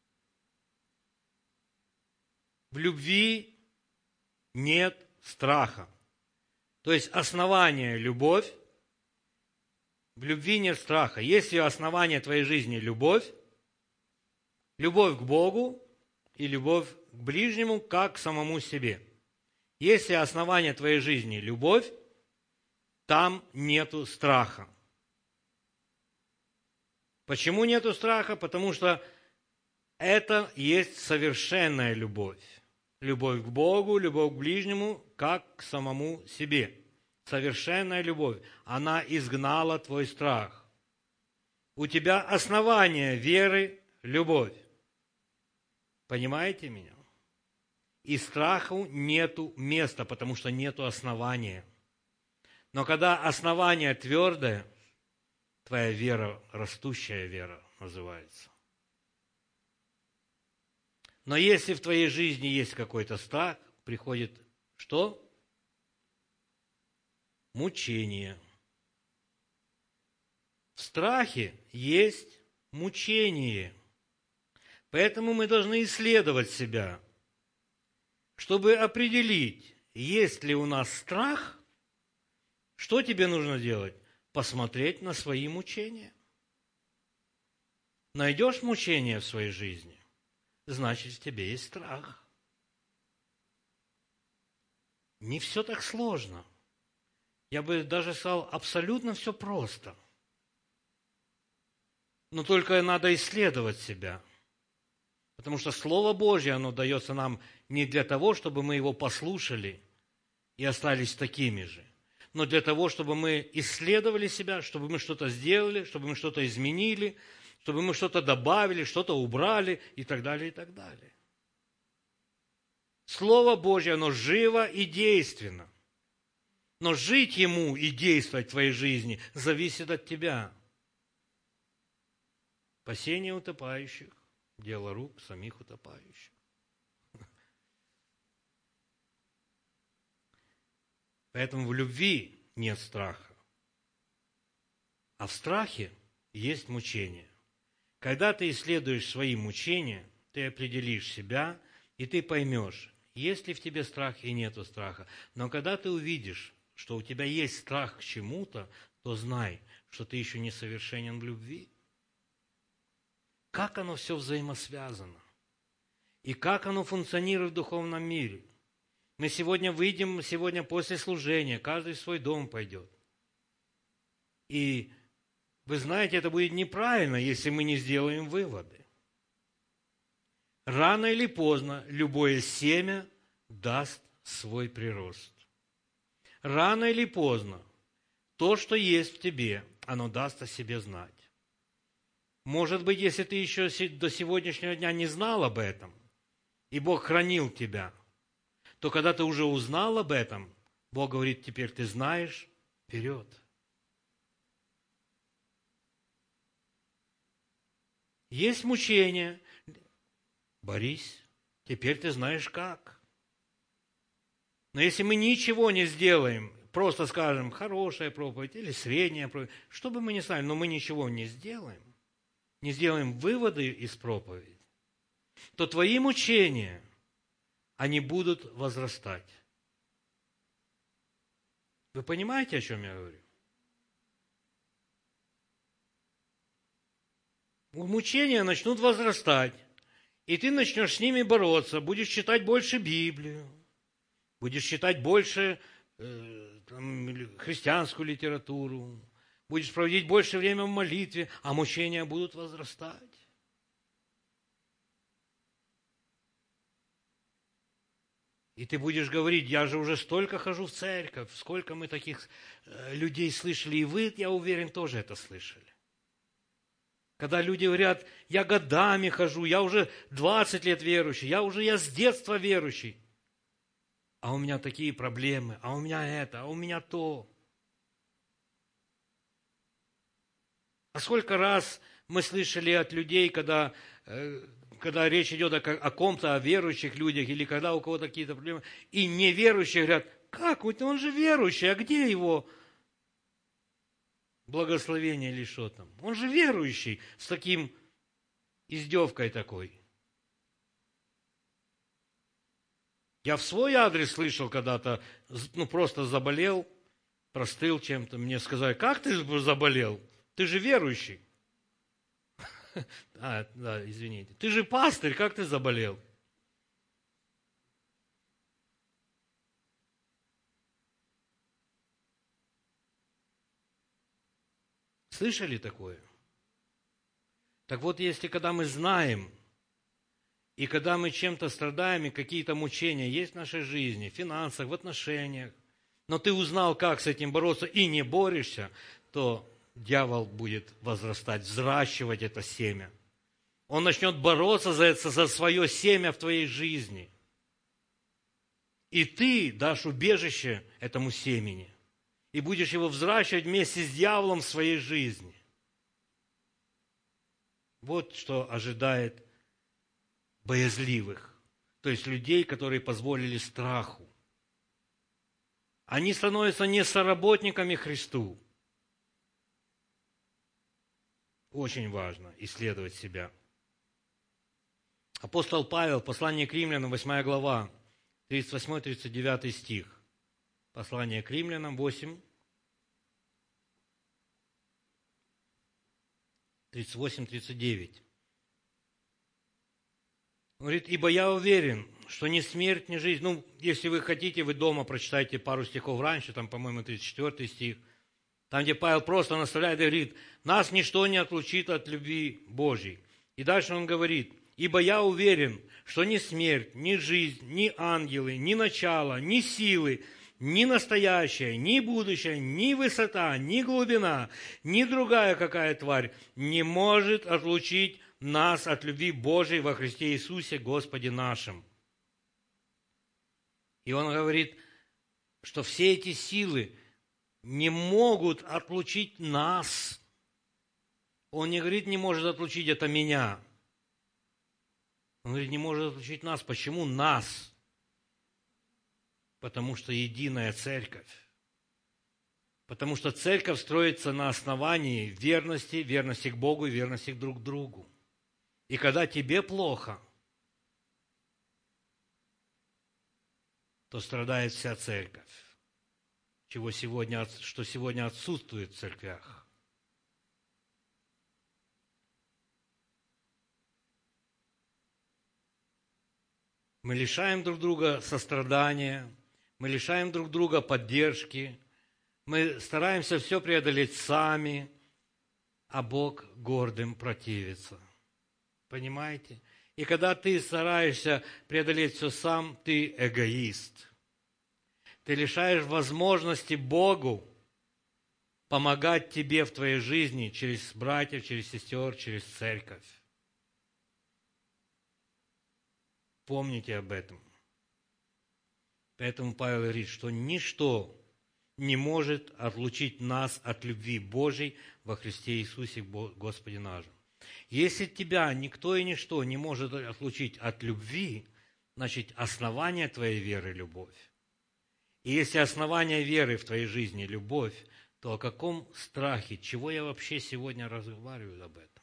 В любви нет страха. То есть основание – любовь. В любви нет страха. Если основание твоей жизни – любовь, любовь к Богу и любовь к ближнему, как к самому себе. Если основание твоей жизни – любовь, там нету страха. Почему нету страха? Потому что это есть совершенная любовь. Любовь к Богу, любовь к ближнему, как к самому себе. Совершенная любовь. Она изгнала твой страх. У тебя основание веры – любовь. Понимаете меня? И страху нету места, потому что нету основания. Но когда основание твердое, твоя вера, растущая вера называется. Но если в твоей жизни есть какой-то страх, приходит что? Мучение. В страхе есть мучение. Поэтому мы должны исследовать себя, чтобы определить, есть ли у нас страх. Что тебе нужно делать? Посмотреть на свои мучения. Найдешь мучения в своей жизни, значит, в тебе есть страх. Не все так сложно. Я бы даже сказал, абсолютно все просто. Но только надо исследовать себя. Потому что Слово Божье, оно дается нам не для того, чтобы мы его послушали и остались такими же, но для того, чтобы мы исследовали себя, чтобы мы что-то сделали, чтобы мы что-то изменили, чтобы мы что-то добавили, что-то убрали и так далее, и так далее. Слово Божье, оно живо и действенно. Но жить ему и действовать в твоей жизни зависит от тебя. Спасение утопающих – дело рук самих утопающих. Поэтому в любви нет страха. А в страхе есть мучение. Когда ты исследуешь свои мучения, ты определишь себя, и ты поймешь, есть ли в тебе страх и нету страха. Но когда ты увидишь, что у тебя есть страх к чему-то, то знай, что ты еще не совершенен в любви. Как оно все взаимосвязано? И как оно функционирует в духовном мире? Мы сегодня выйдем, сегодня после служения, каждый в свой дом пойдет. И вы знаете, это будет неправильно, если мы не сделаем выводы. Рано или поздно любое семя даст свой прирост. Рано или поздно то, что есть в тебе, оно даст о себе знать. Может быть, если ты еще до сегодняшнего дня не знал об этом, и Бог хранил тебя, то когда ты уже узнал об этом, Бог говорит, теперь ты знаешь, вперед. Есть мучения, борись, теперь ты знаешь как. Но если мы ничего не сделаем, просто скажем, хорошая проповедь или средняя проповедь, что бы мы ни сказали, но мы ничего не сделаем, не сделаем выводы из проповеди, то твои мучения, они будут возрастать. Вы понимаете, о чем я говорю? Мучения начнут возрастать, и ты начнешь с ними бороться, будешь читать больше Библию, будешь читать больше э, там, христианскую литературу, будешь проводить больше времени в молитве, а мучения будут возрастать. И ты будешь говорить, я же уже столько хожу в церковь, сколько мы таких э, людей слышали, и вы, я уверен, тоже это слышали. Когда люди говорят, я годами хожу, я уже двадцать лет верующий, я уже я с детства верующий, а у меня такие проблемы, а у меня это, а у меня то. А сколько раз мы слышали от людей, когда, когда речь идет о, о ком-то, о верующих людях, или когда у кого-то какие-то проблемы, и неверующие говорят, как, он же верующий, а где его благословение или что там? Он же верующий, с таким издевкой такой. Я в свой адрес слышал когда-то, ну просто заболел, простыл чем-то, мне сказали, как ты заболел? Ты же верующий. А, да, извините. Ты же пастырь, как ты заболел? Слышали такое? Так вот, если когда мы знаем, и когда мы чем-то страдаем, и какие-то мучения есть в нашей жизни, в финансах, в отношениях, но ты узнал, как с этим бороться, и не борешься, то дьявол будет возрастать, взращивать это семя. Он начнет бороться за, это, за свое семя в твоей жизни. И ты дашь убежище этому семени. И будешь его взращивать вместе с дьяволом в своей жизни. Вот что ожидает боязливых. То есть людей, которые позволили страху. Они становятся не соработниками Христу. Очень важно исследовать себя. Апостол Павел, послание к Римлянам, восьмая глава, тридцать восьмой тридцать девятый стих. Послание к Римлянам, восемь, тридцать восемь тридцать девять. Говорит, ибо я уверен, что ни смерть, ни жизнь. Ну, если вы хотите, вы дома прочитайте пару стихов раньше, там, по-моему, тридцать четвёртый стих. Там, где Павел просто наставляет и говорит, нас ничто не отлучит от любви Божьей. И дальше он говорит, ибо я уверен, что ни смерть, ни жизнь, ни ангелы, ни начало, ни силы, ни настоящее, ни будущее, ни высота, ни глубина, ни другая какая тварь не может отлучить нас от любви Божией во Христе Иисусе, Господе нашим. И он говорит, что все эти силы не могут отлучить нас. Он не говорит, не может отлучить это меня. Он говорит, не может отлучить нас. Почему нас? Потому что единая церковь. Потому что церковь строится на основании верности, верности к Богу и верности друг к другу. И когда тебе плохо, то страдает вся церковь, чего сегодня, что сегодня отсутствует в церквях. Мы лишаем друг друга сострадания, мы лишаем друг друга поддержки, мы стараемся все преодолеть сами, а Бог гордым противится. Понимаете? И когда ты стараешься преодолеть все сам, ты эгоист. Ты лишаешь возможности Богу помогать тебе в твоей жизни через братьев, через сестер, через церковь. Помните об этом. Поэтому Павел говорит, что ничто не может отлучить нас от любви Божьей во Христе Иисусе Господе нашем. Если тебя никто и ничто не может отлучить от любви, значит, основание твоей веры – любовь. И если основание веры в твоей жизни – любовь, то о каком страхе, чего я вообще сегодня разговариваю об этом?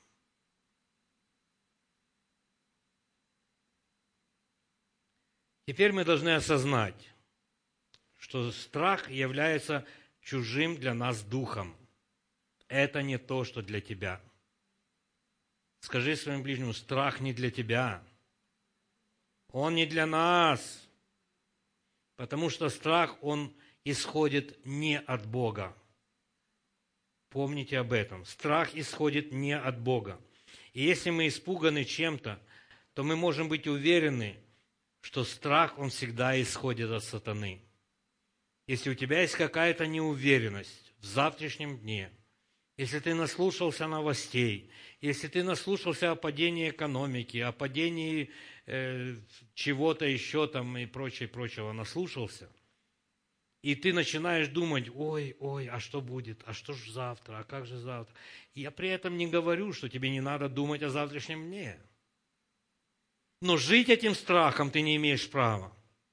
Теперь мы должны осознать, что страх является чужим для нас духом. Это не то, что для тебя. Скажи своему ближнему, страх не для тебя. Он не для нас. Потому что страх, он исходит не от Бога. Помните об этом. Страх исходит не от Бога. И если мы испуганы чем-то, то мы можем быть уверены, что страх, он всегда исходит от сатаны. Если у тебя есть какая-то неуверенность в завтрашнем дне, если ты наслушался новостей, если ты наслушался о падении экономики, о падении э, чего-то еще там и прочее, прочего, наслушался, и ты начинаешь думать, ой, ой, а что будет, а что же завтра, а как же завтра? И я при этом не говорю, что тебе не надо думать о завтрашнем дне. Но жить этим страхом ты не имеешь права.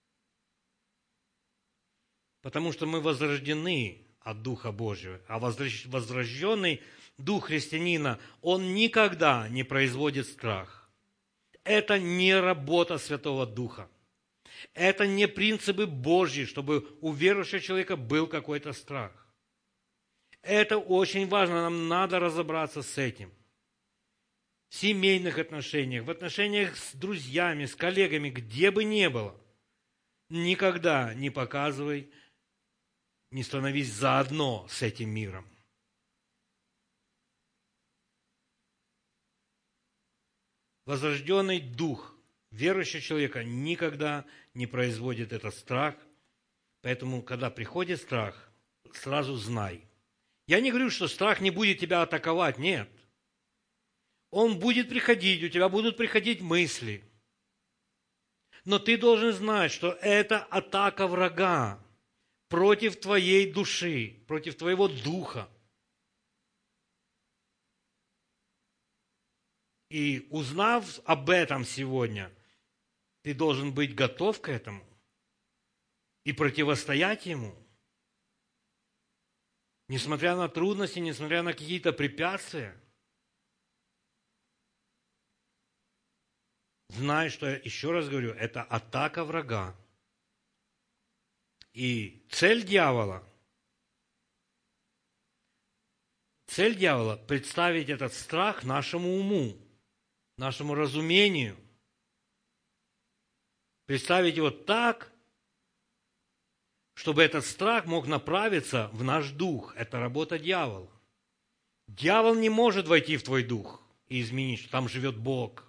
Потому что мы возрождены от Духа Божьего. А возрожденный Дух христианина, он никогда не производит страх. Это не работа Святого Духа. Это не принципы Божьи, чтобы у верующего человека был какой-то страх. Это очень важно, нам надо разобраться с этим. В семейных отношениях, в отношениях с друзьями, с коллегами, где бы ни было, никогда не показывай, не становись заодно с этим миром. Возрожденный дух верующего человека никогда не производит этот страх, поэтому, когда приходит страх, сразу знай. Я не говорю, что страх не будет тебя атаковать, нет. Он будет приходить, у тебя будут приходить мысли. Но ты должен знать, что это атака врага против твоей души, против твоего духа. И узнав об этом сегодня, ты должен быть готов к этому и противостоять ему. Несмотря на трудности, несмотря на какие-то препятствия. Знай, что, еще раз говорю, это атака врага. И цель дьявола, цель дьявола – представить этот страх нашему уму, нашему разумению. Представить его так, чтобы этот страх мог направиться в наш дух. Это работа дьявола. Дьявол не может войти в твой дух и изменить, что там живет Бог.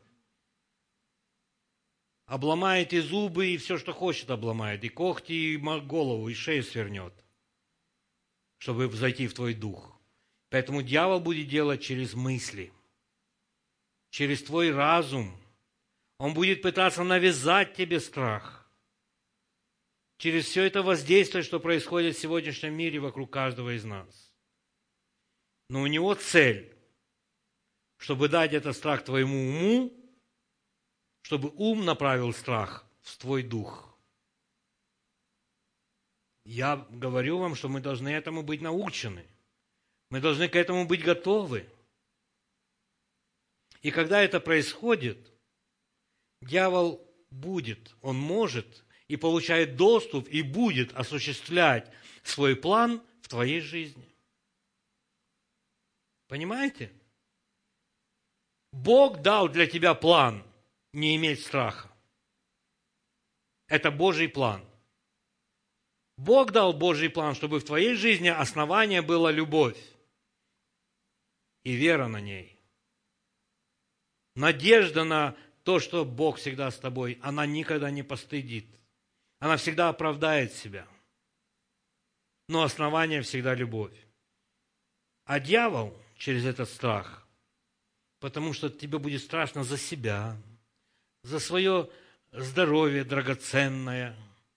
Обломает и зубы, и все, что хочет, обломает. И когти, и голову, и шею свернет, чтобы зайти в твой дух. Поэтому дьявол будет делать через мысли, через твой разум. Он будет пытаться навязать тебе страх. Через все это воздействие, что происходит в сегодняшнем мире вокруг каждого из нас. Но у него цель, чтобы дать этот страх твоему уму, чтобы ум направил страх в твой дух. Я говорю вам, что мы должны этому быть научены. Мы должны к этому быть готовы. И когда это происходит, дьявол будет, он может и получает доступ, и будет осуществлять свой план в твоей жизни. Понимаете? Бог дал для тебя план не иметь страха. Это Божий план. Бог дал Божий план, чтобы в твоей жизни основание было любовь и вера на ней. Надежда на то, что Бог всегда с тобой, она никогда не постыдит. Она всегда оправдает себя. Но основание всегда любовь. А дьявол через этот страх, потому что тебе будет страшно за себя, за свое здоровье драгоценное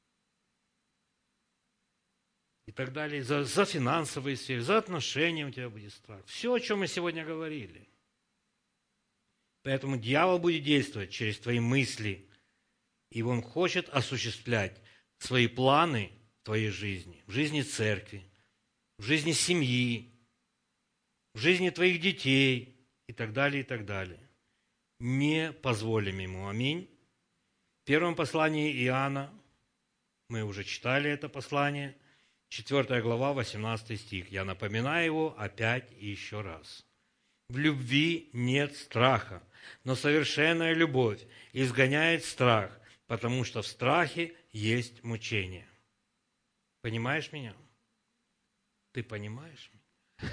и так далее, за, за финансовые сферы, за отношения у тебя будет страх. Все, о чем мы сегодня говорили. Поэтому дьявол будет действовать через твои мысли, и он хочет осуществлять свои планы в твоей жизни, в жизни церкви, в жизни семьи, в жизни твоих детей и так далее, и так далее. Не позволим ему. Аминь. В первом послании Иоанна, мы уже читали это послание, четвёртая глава, восемнадцатый стих. Я напоминаю его опять и еще раз. В любви нет страха, но совершенная любовь изгоняет страх, потому что в страхе есть мучение. Понимаешь меня? Ты понимаешь меня?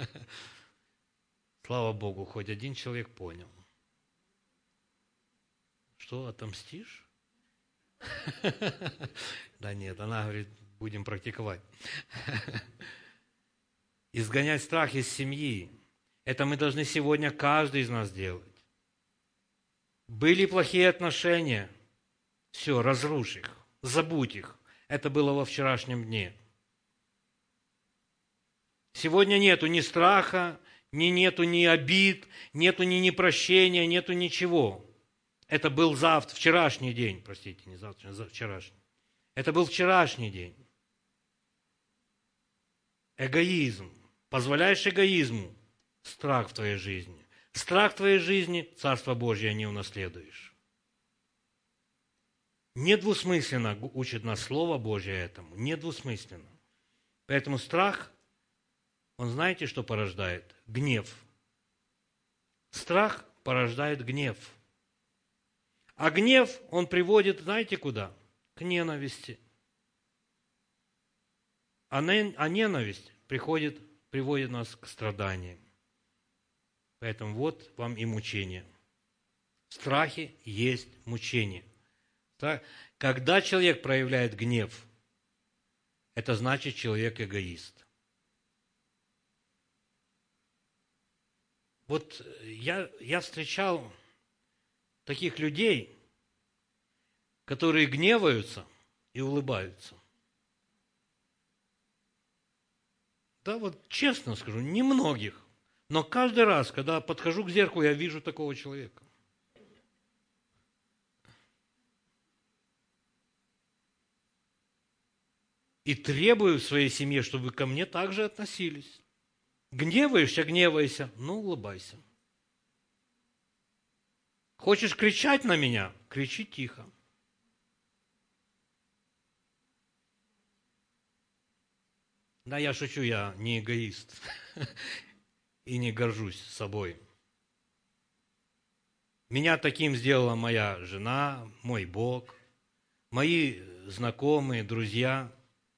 Слава Богу, хоть один человек понял. Что, отомстишь? Да нет, она говорит, будем практиковать. Изгонять страх из семьи. Это мы должны сегодня каждый из нас делать. Были плохие отношения. Все, разрушь их, забудь их. Это было во вчерашнем дне. Сегодня нету ни страха, ни нету ни обид, нету ни непрощения, нету ничего. Это был завтра, вчерашний день, простите, не завтра, а вчерашний. Это был вчерашний день. Эгоизм. Позволяешь эгоизму страх в твоей жизни. Страх в твоей жизни, Царство Божье не унаследуешь. Недвусмысленно учит нас Слово Божье этому. Недвусмысленно. Поэтому страх, он знаете, что порождает? Гнев. Страх порождает гнев. А гнев, он приводит, знаете, куда? К ненависти. А ненависть приходит, приводит нас к страданиям. Поэтому вот вам и мучение. В страхе есть мучение. Когда человек проявляет гнев, это значит, человек эгоист. Вот я, я встречал таких людей, которые гневаются и улыбаются. Да, вот честно скажу, немногих. Но каждый раз, когда подхожу к зеркалу, я вижу такого человека. И требую в своей семье, чтобы ко мне так же относились. Гневаешься, гневайся, ну улыбайся. Хочешь кричать на меня? Кричи тихо. Да, я шучу, я не эгоист. И не горжусь собой. Меня таким сделала моя жена, мой Бог, мои знакомые, друзья.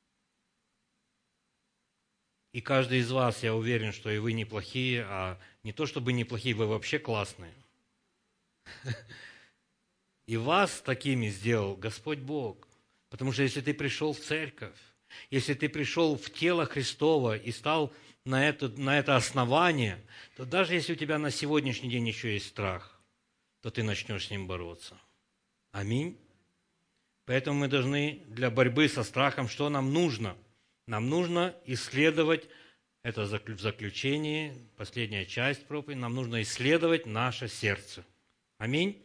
И каждый из вас, я уверен, что и вы неплохие, а не то чтобы неплохие, вы вообще классные. И вас такими сделал Господь Бог. Потому что если ты пришел в церковь, если ты пришел в тело Христово и стал на это, на это основание, то даже если у тебя на сегодняшний день еще есть страх, то ты начнешь с ним бороться. Аминь. Поэтому мы должны для борьбы со страхом, что нам нужно? Нам нужно исследовать, это в заключении, последняя часть проповеди, нам нужно исследовать наше сердце. Аминь.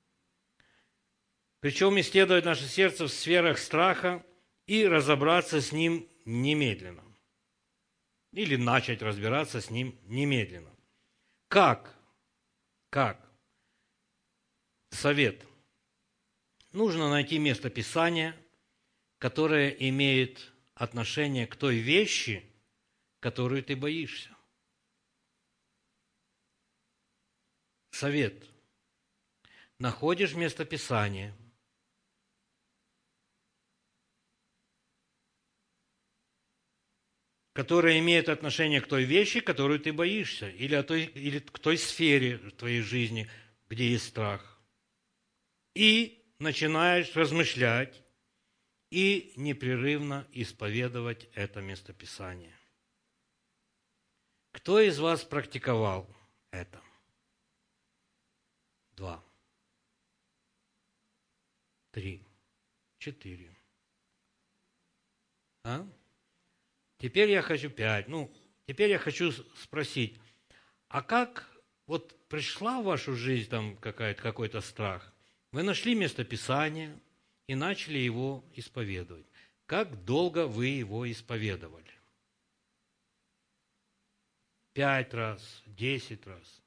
Причем исследовать наше сердце в сферах страха и разобраться с ним немедленно. Или начать разбираться с ним немедленно. Как? Как? Совет. Нужно найти место Писания, которое имеет отношение к той вещи, которую ты боишься. Совет. Находишь место Писания, которое имеет отношение к той вещи, которую ты боишься, или, о той, или к той сфере твоей жизни, где есть страх. и начинаешь размышлять и непрерывно исповедовать это местописание. Кто из вас практиковал это? Два. Три. Четыре. А? Теперь я хочу пять. Ну, теперь я хочу спросить, а как вот пришла в вашу жизнь там какая-то, какой-то страх? Вы нашли местописание и начали его исповедовать. Как долго вы его исповедовали? Пять раз, десять раз.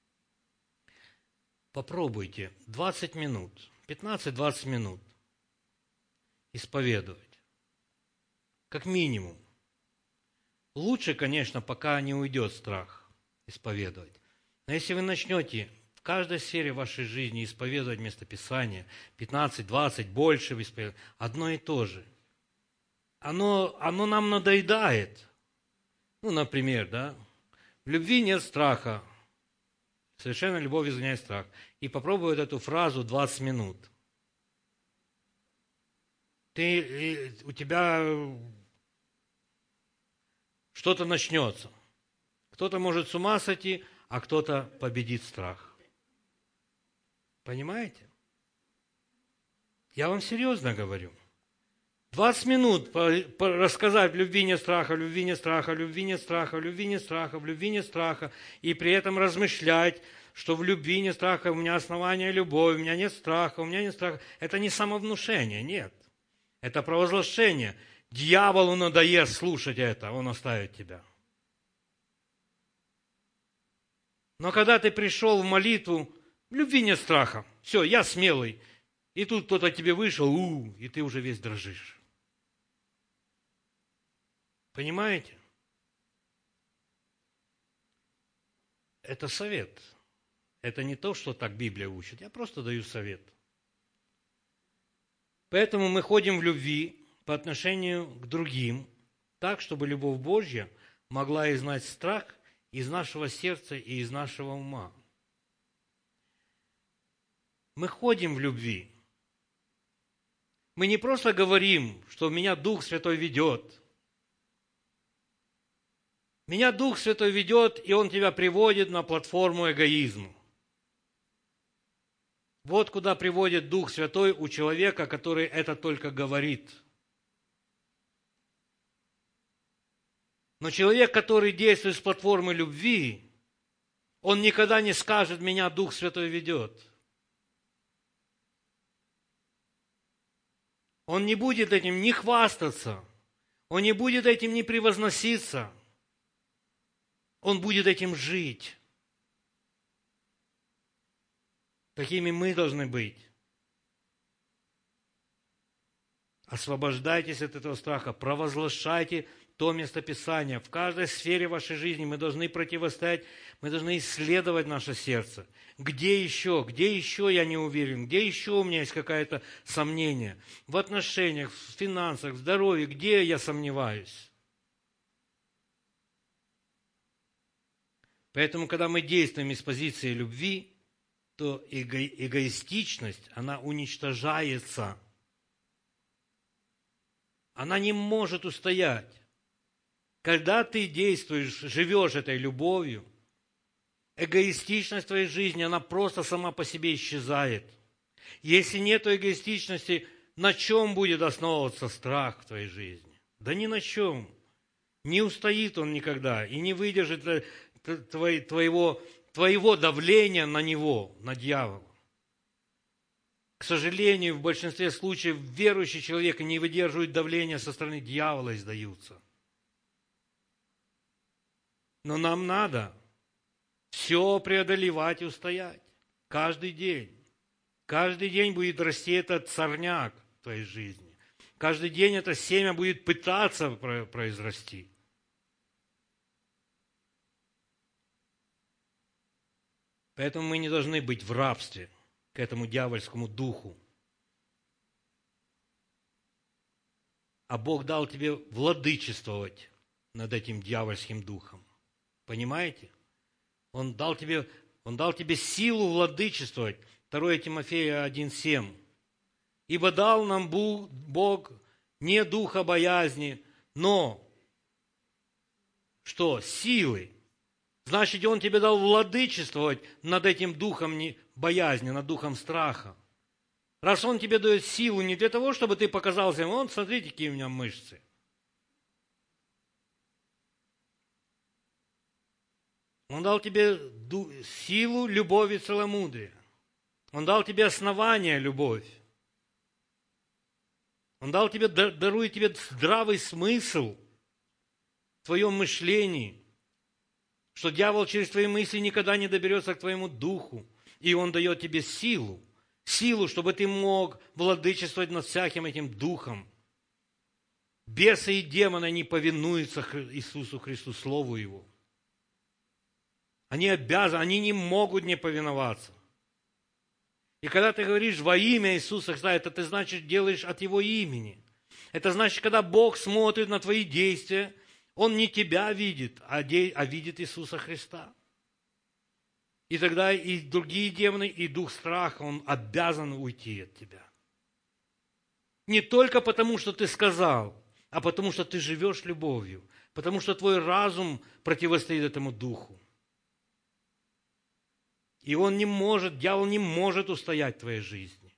Попробуйте двадцать минут, пятнадцать-двадцать минут исповедовать. Как минимум. Лучше, конечно, пока не уйдет страх, исповедовать. Но если вы начнете в каждой сфере вашей жизни исповедовать местописание, пятнадцать-двадцать, больше исповедовать, одно и то же, оно, оно нам надоедает. Ну, например, да, в любви нет страха, совершенно любовь изгоняет страх. И попробуй вот эту фразу двадцать минут. Ты, у тебя что-то начнется. Кто-то может с ума сойти, а кто-то победит страх. Понимаете? Я вам серьезно говорю. двадцать минут рассказать любви нет страха, любви нет страха, любви нет страха, любви нет страха, в любви нет страха, и при этом размышлять, что в любви нет страха, у меня основание любовь, у меня нет страха, у меня нет страха. Это не самовнушение, нет. Это провозглашение. Дьяволу надоест слушать это, он оставит тебя. Но когда ты пришел в молитву, в любви нет страха. Все, я смелый. И тут кто-то тебе вышел, у, и ты уже весь дрожишь. Понимаете? Это совет. Это не то, что так Библия учит. Я просто даю совет. Поэтому мы ходим в любви по отношению к другим, так, чтобы любовь Божья могла изгнать страх из нашего сердца и из нашего ума. Мы ходим в любви. Мы не просто говорим, что меня Дух Святой ведет. Меня Дух Святой ведет, и Он тебя приводит на платформу эгоизма. Вот куда приводит Дух Святой у человека, который это только говорит. Но человек, который действует с платформы любви, он никогда не скажет, меня Дух Святой ведет. Он не будет этим ни хвастаться, он не будет этим ни превозноситься, он будет этим жить. Такими мы должны быть. Освобождайтесь от этого страха, провозглашайте то местописание. В каждой сфере вашей жизни мы должны противостоять, мы должны исследовать наше сердце. Где еще, где еще я не уверен, где еще у меня есть какое-то сомнение? В отношениях, в финансах, в здоровье, где я сомневаюсь? Поэтому, когда мы действуем из позиции любви, то эго- эгоистичность, она уничтожается. Она не может устоять. Когда ты действуешь, живешь этой любовью, эгоистичность в твоей жизни, она просто сама по себе исчезает. Если нет эгоистичности, на чем будет основываться страх в твоей жизни? Да ни на чем. Не устоит он никогда и не выдержит твоего, твоего давления на него, на дьявола. К сожалению, в большинстве случаев верующий человек не выдерживает давления со стороны дьявола и сдаются. Но нам надо все преодолевать и устоять. Каждый день. Каждый день будет расти этот сорняк в твоей жизни. Каждый день это семя будет пытаться произрасти. Поэтому мы не должны быть в рабстве к этому дьявольскому духу. А Бог дал тебе владычествовать над этим дьявольским духом. Понимаете? Он дал тебе, он дал тебе силу владычествовать. второе Тимофея один семь. «Ибо дал нам Бог не духа боязни, но что? Силы». Значит, Он тебе дал владычествовать над этим духом боязни, над духом страха. Раз Он тебе дает силу не для того, чтобы ты показался ему, вон, смотрите, какие у меня мышцы. Он дал тебе силу, любовь и целомудрие. Он дал тебе основание, любовь. Он дал тебе, дарует тебе здравый смысл в твоем мышлении, что дьявол через твои мысли никогда не доберется к твоему духу, и он дает тебе силу, силу, чтобы ты мог владычествовать над всяким этим духом. Бесы и демоны, они повинуются Иисусу Христу, Слову Его. Они обязаны, они не могут не повиноваться. И когда ты говоришь во имя Иисуса Христа, это ты, значит, делаешь от Его имени. Это значит, когда Бог смотрит на твои действия, Он не тебя видит, а, де, а видит Иисуса Христа. И тогда и другие демоны, и дух страха, он обязан уйти от тебя. Не только потому, что ты сказал, а потому, что ты живешь любовью, потому что твой разум противостоит этому духу. И он не может, дьявол не может устоять в твоей жизни.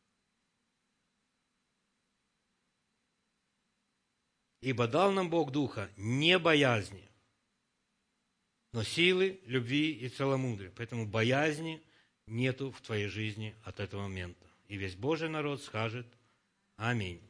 Ибо дал нам Бог духа не боязни, но силы, любви и целомудрия. Поэтому боязни нету в твоей жизни от этого момента. И весь Божий народ скажет аминь.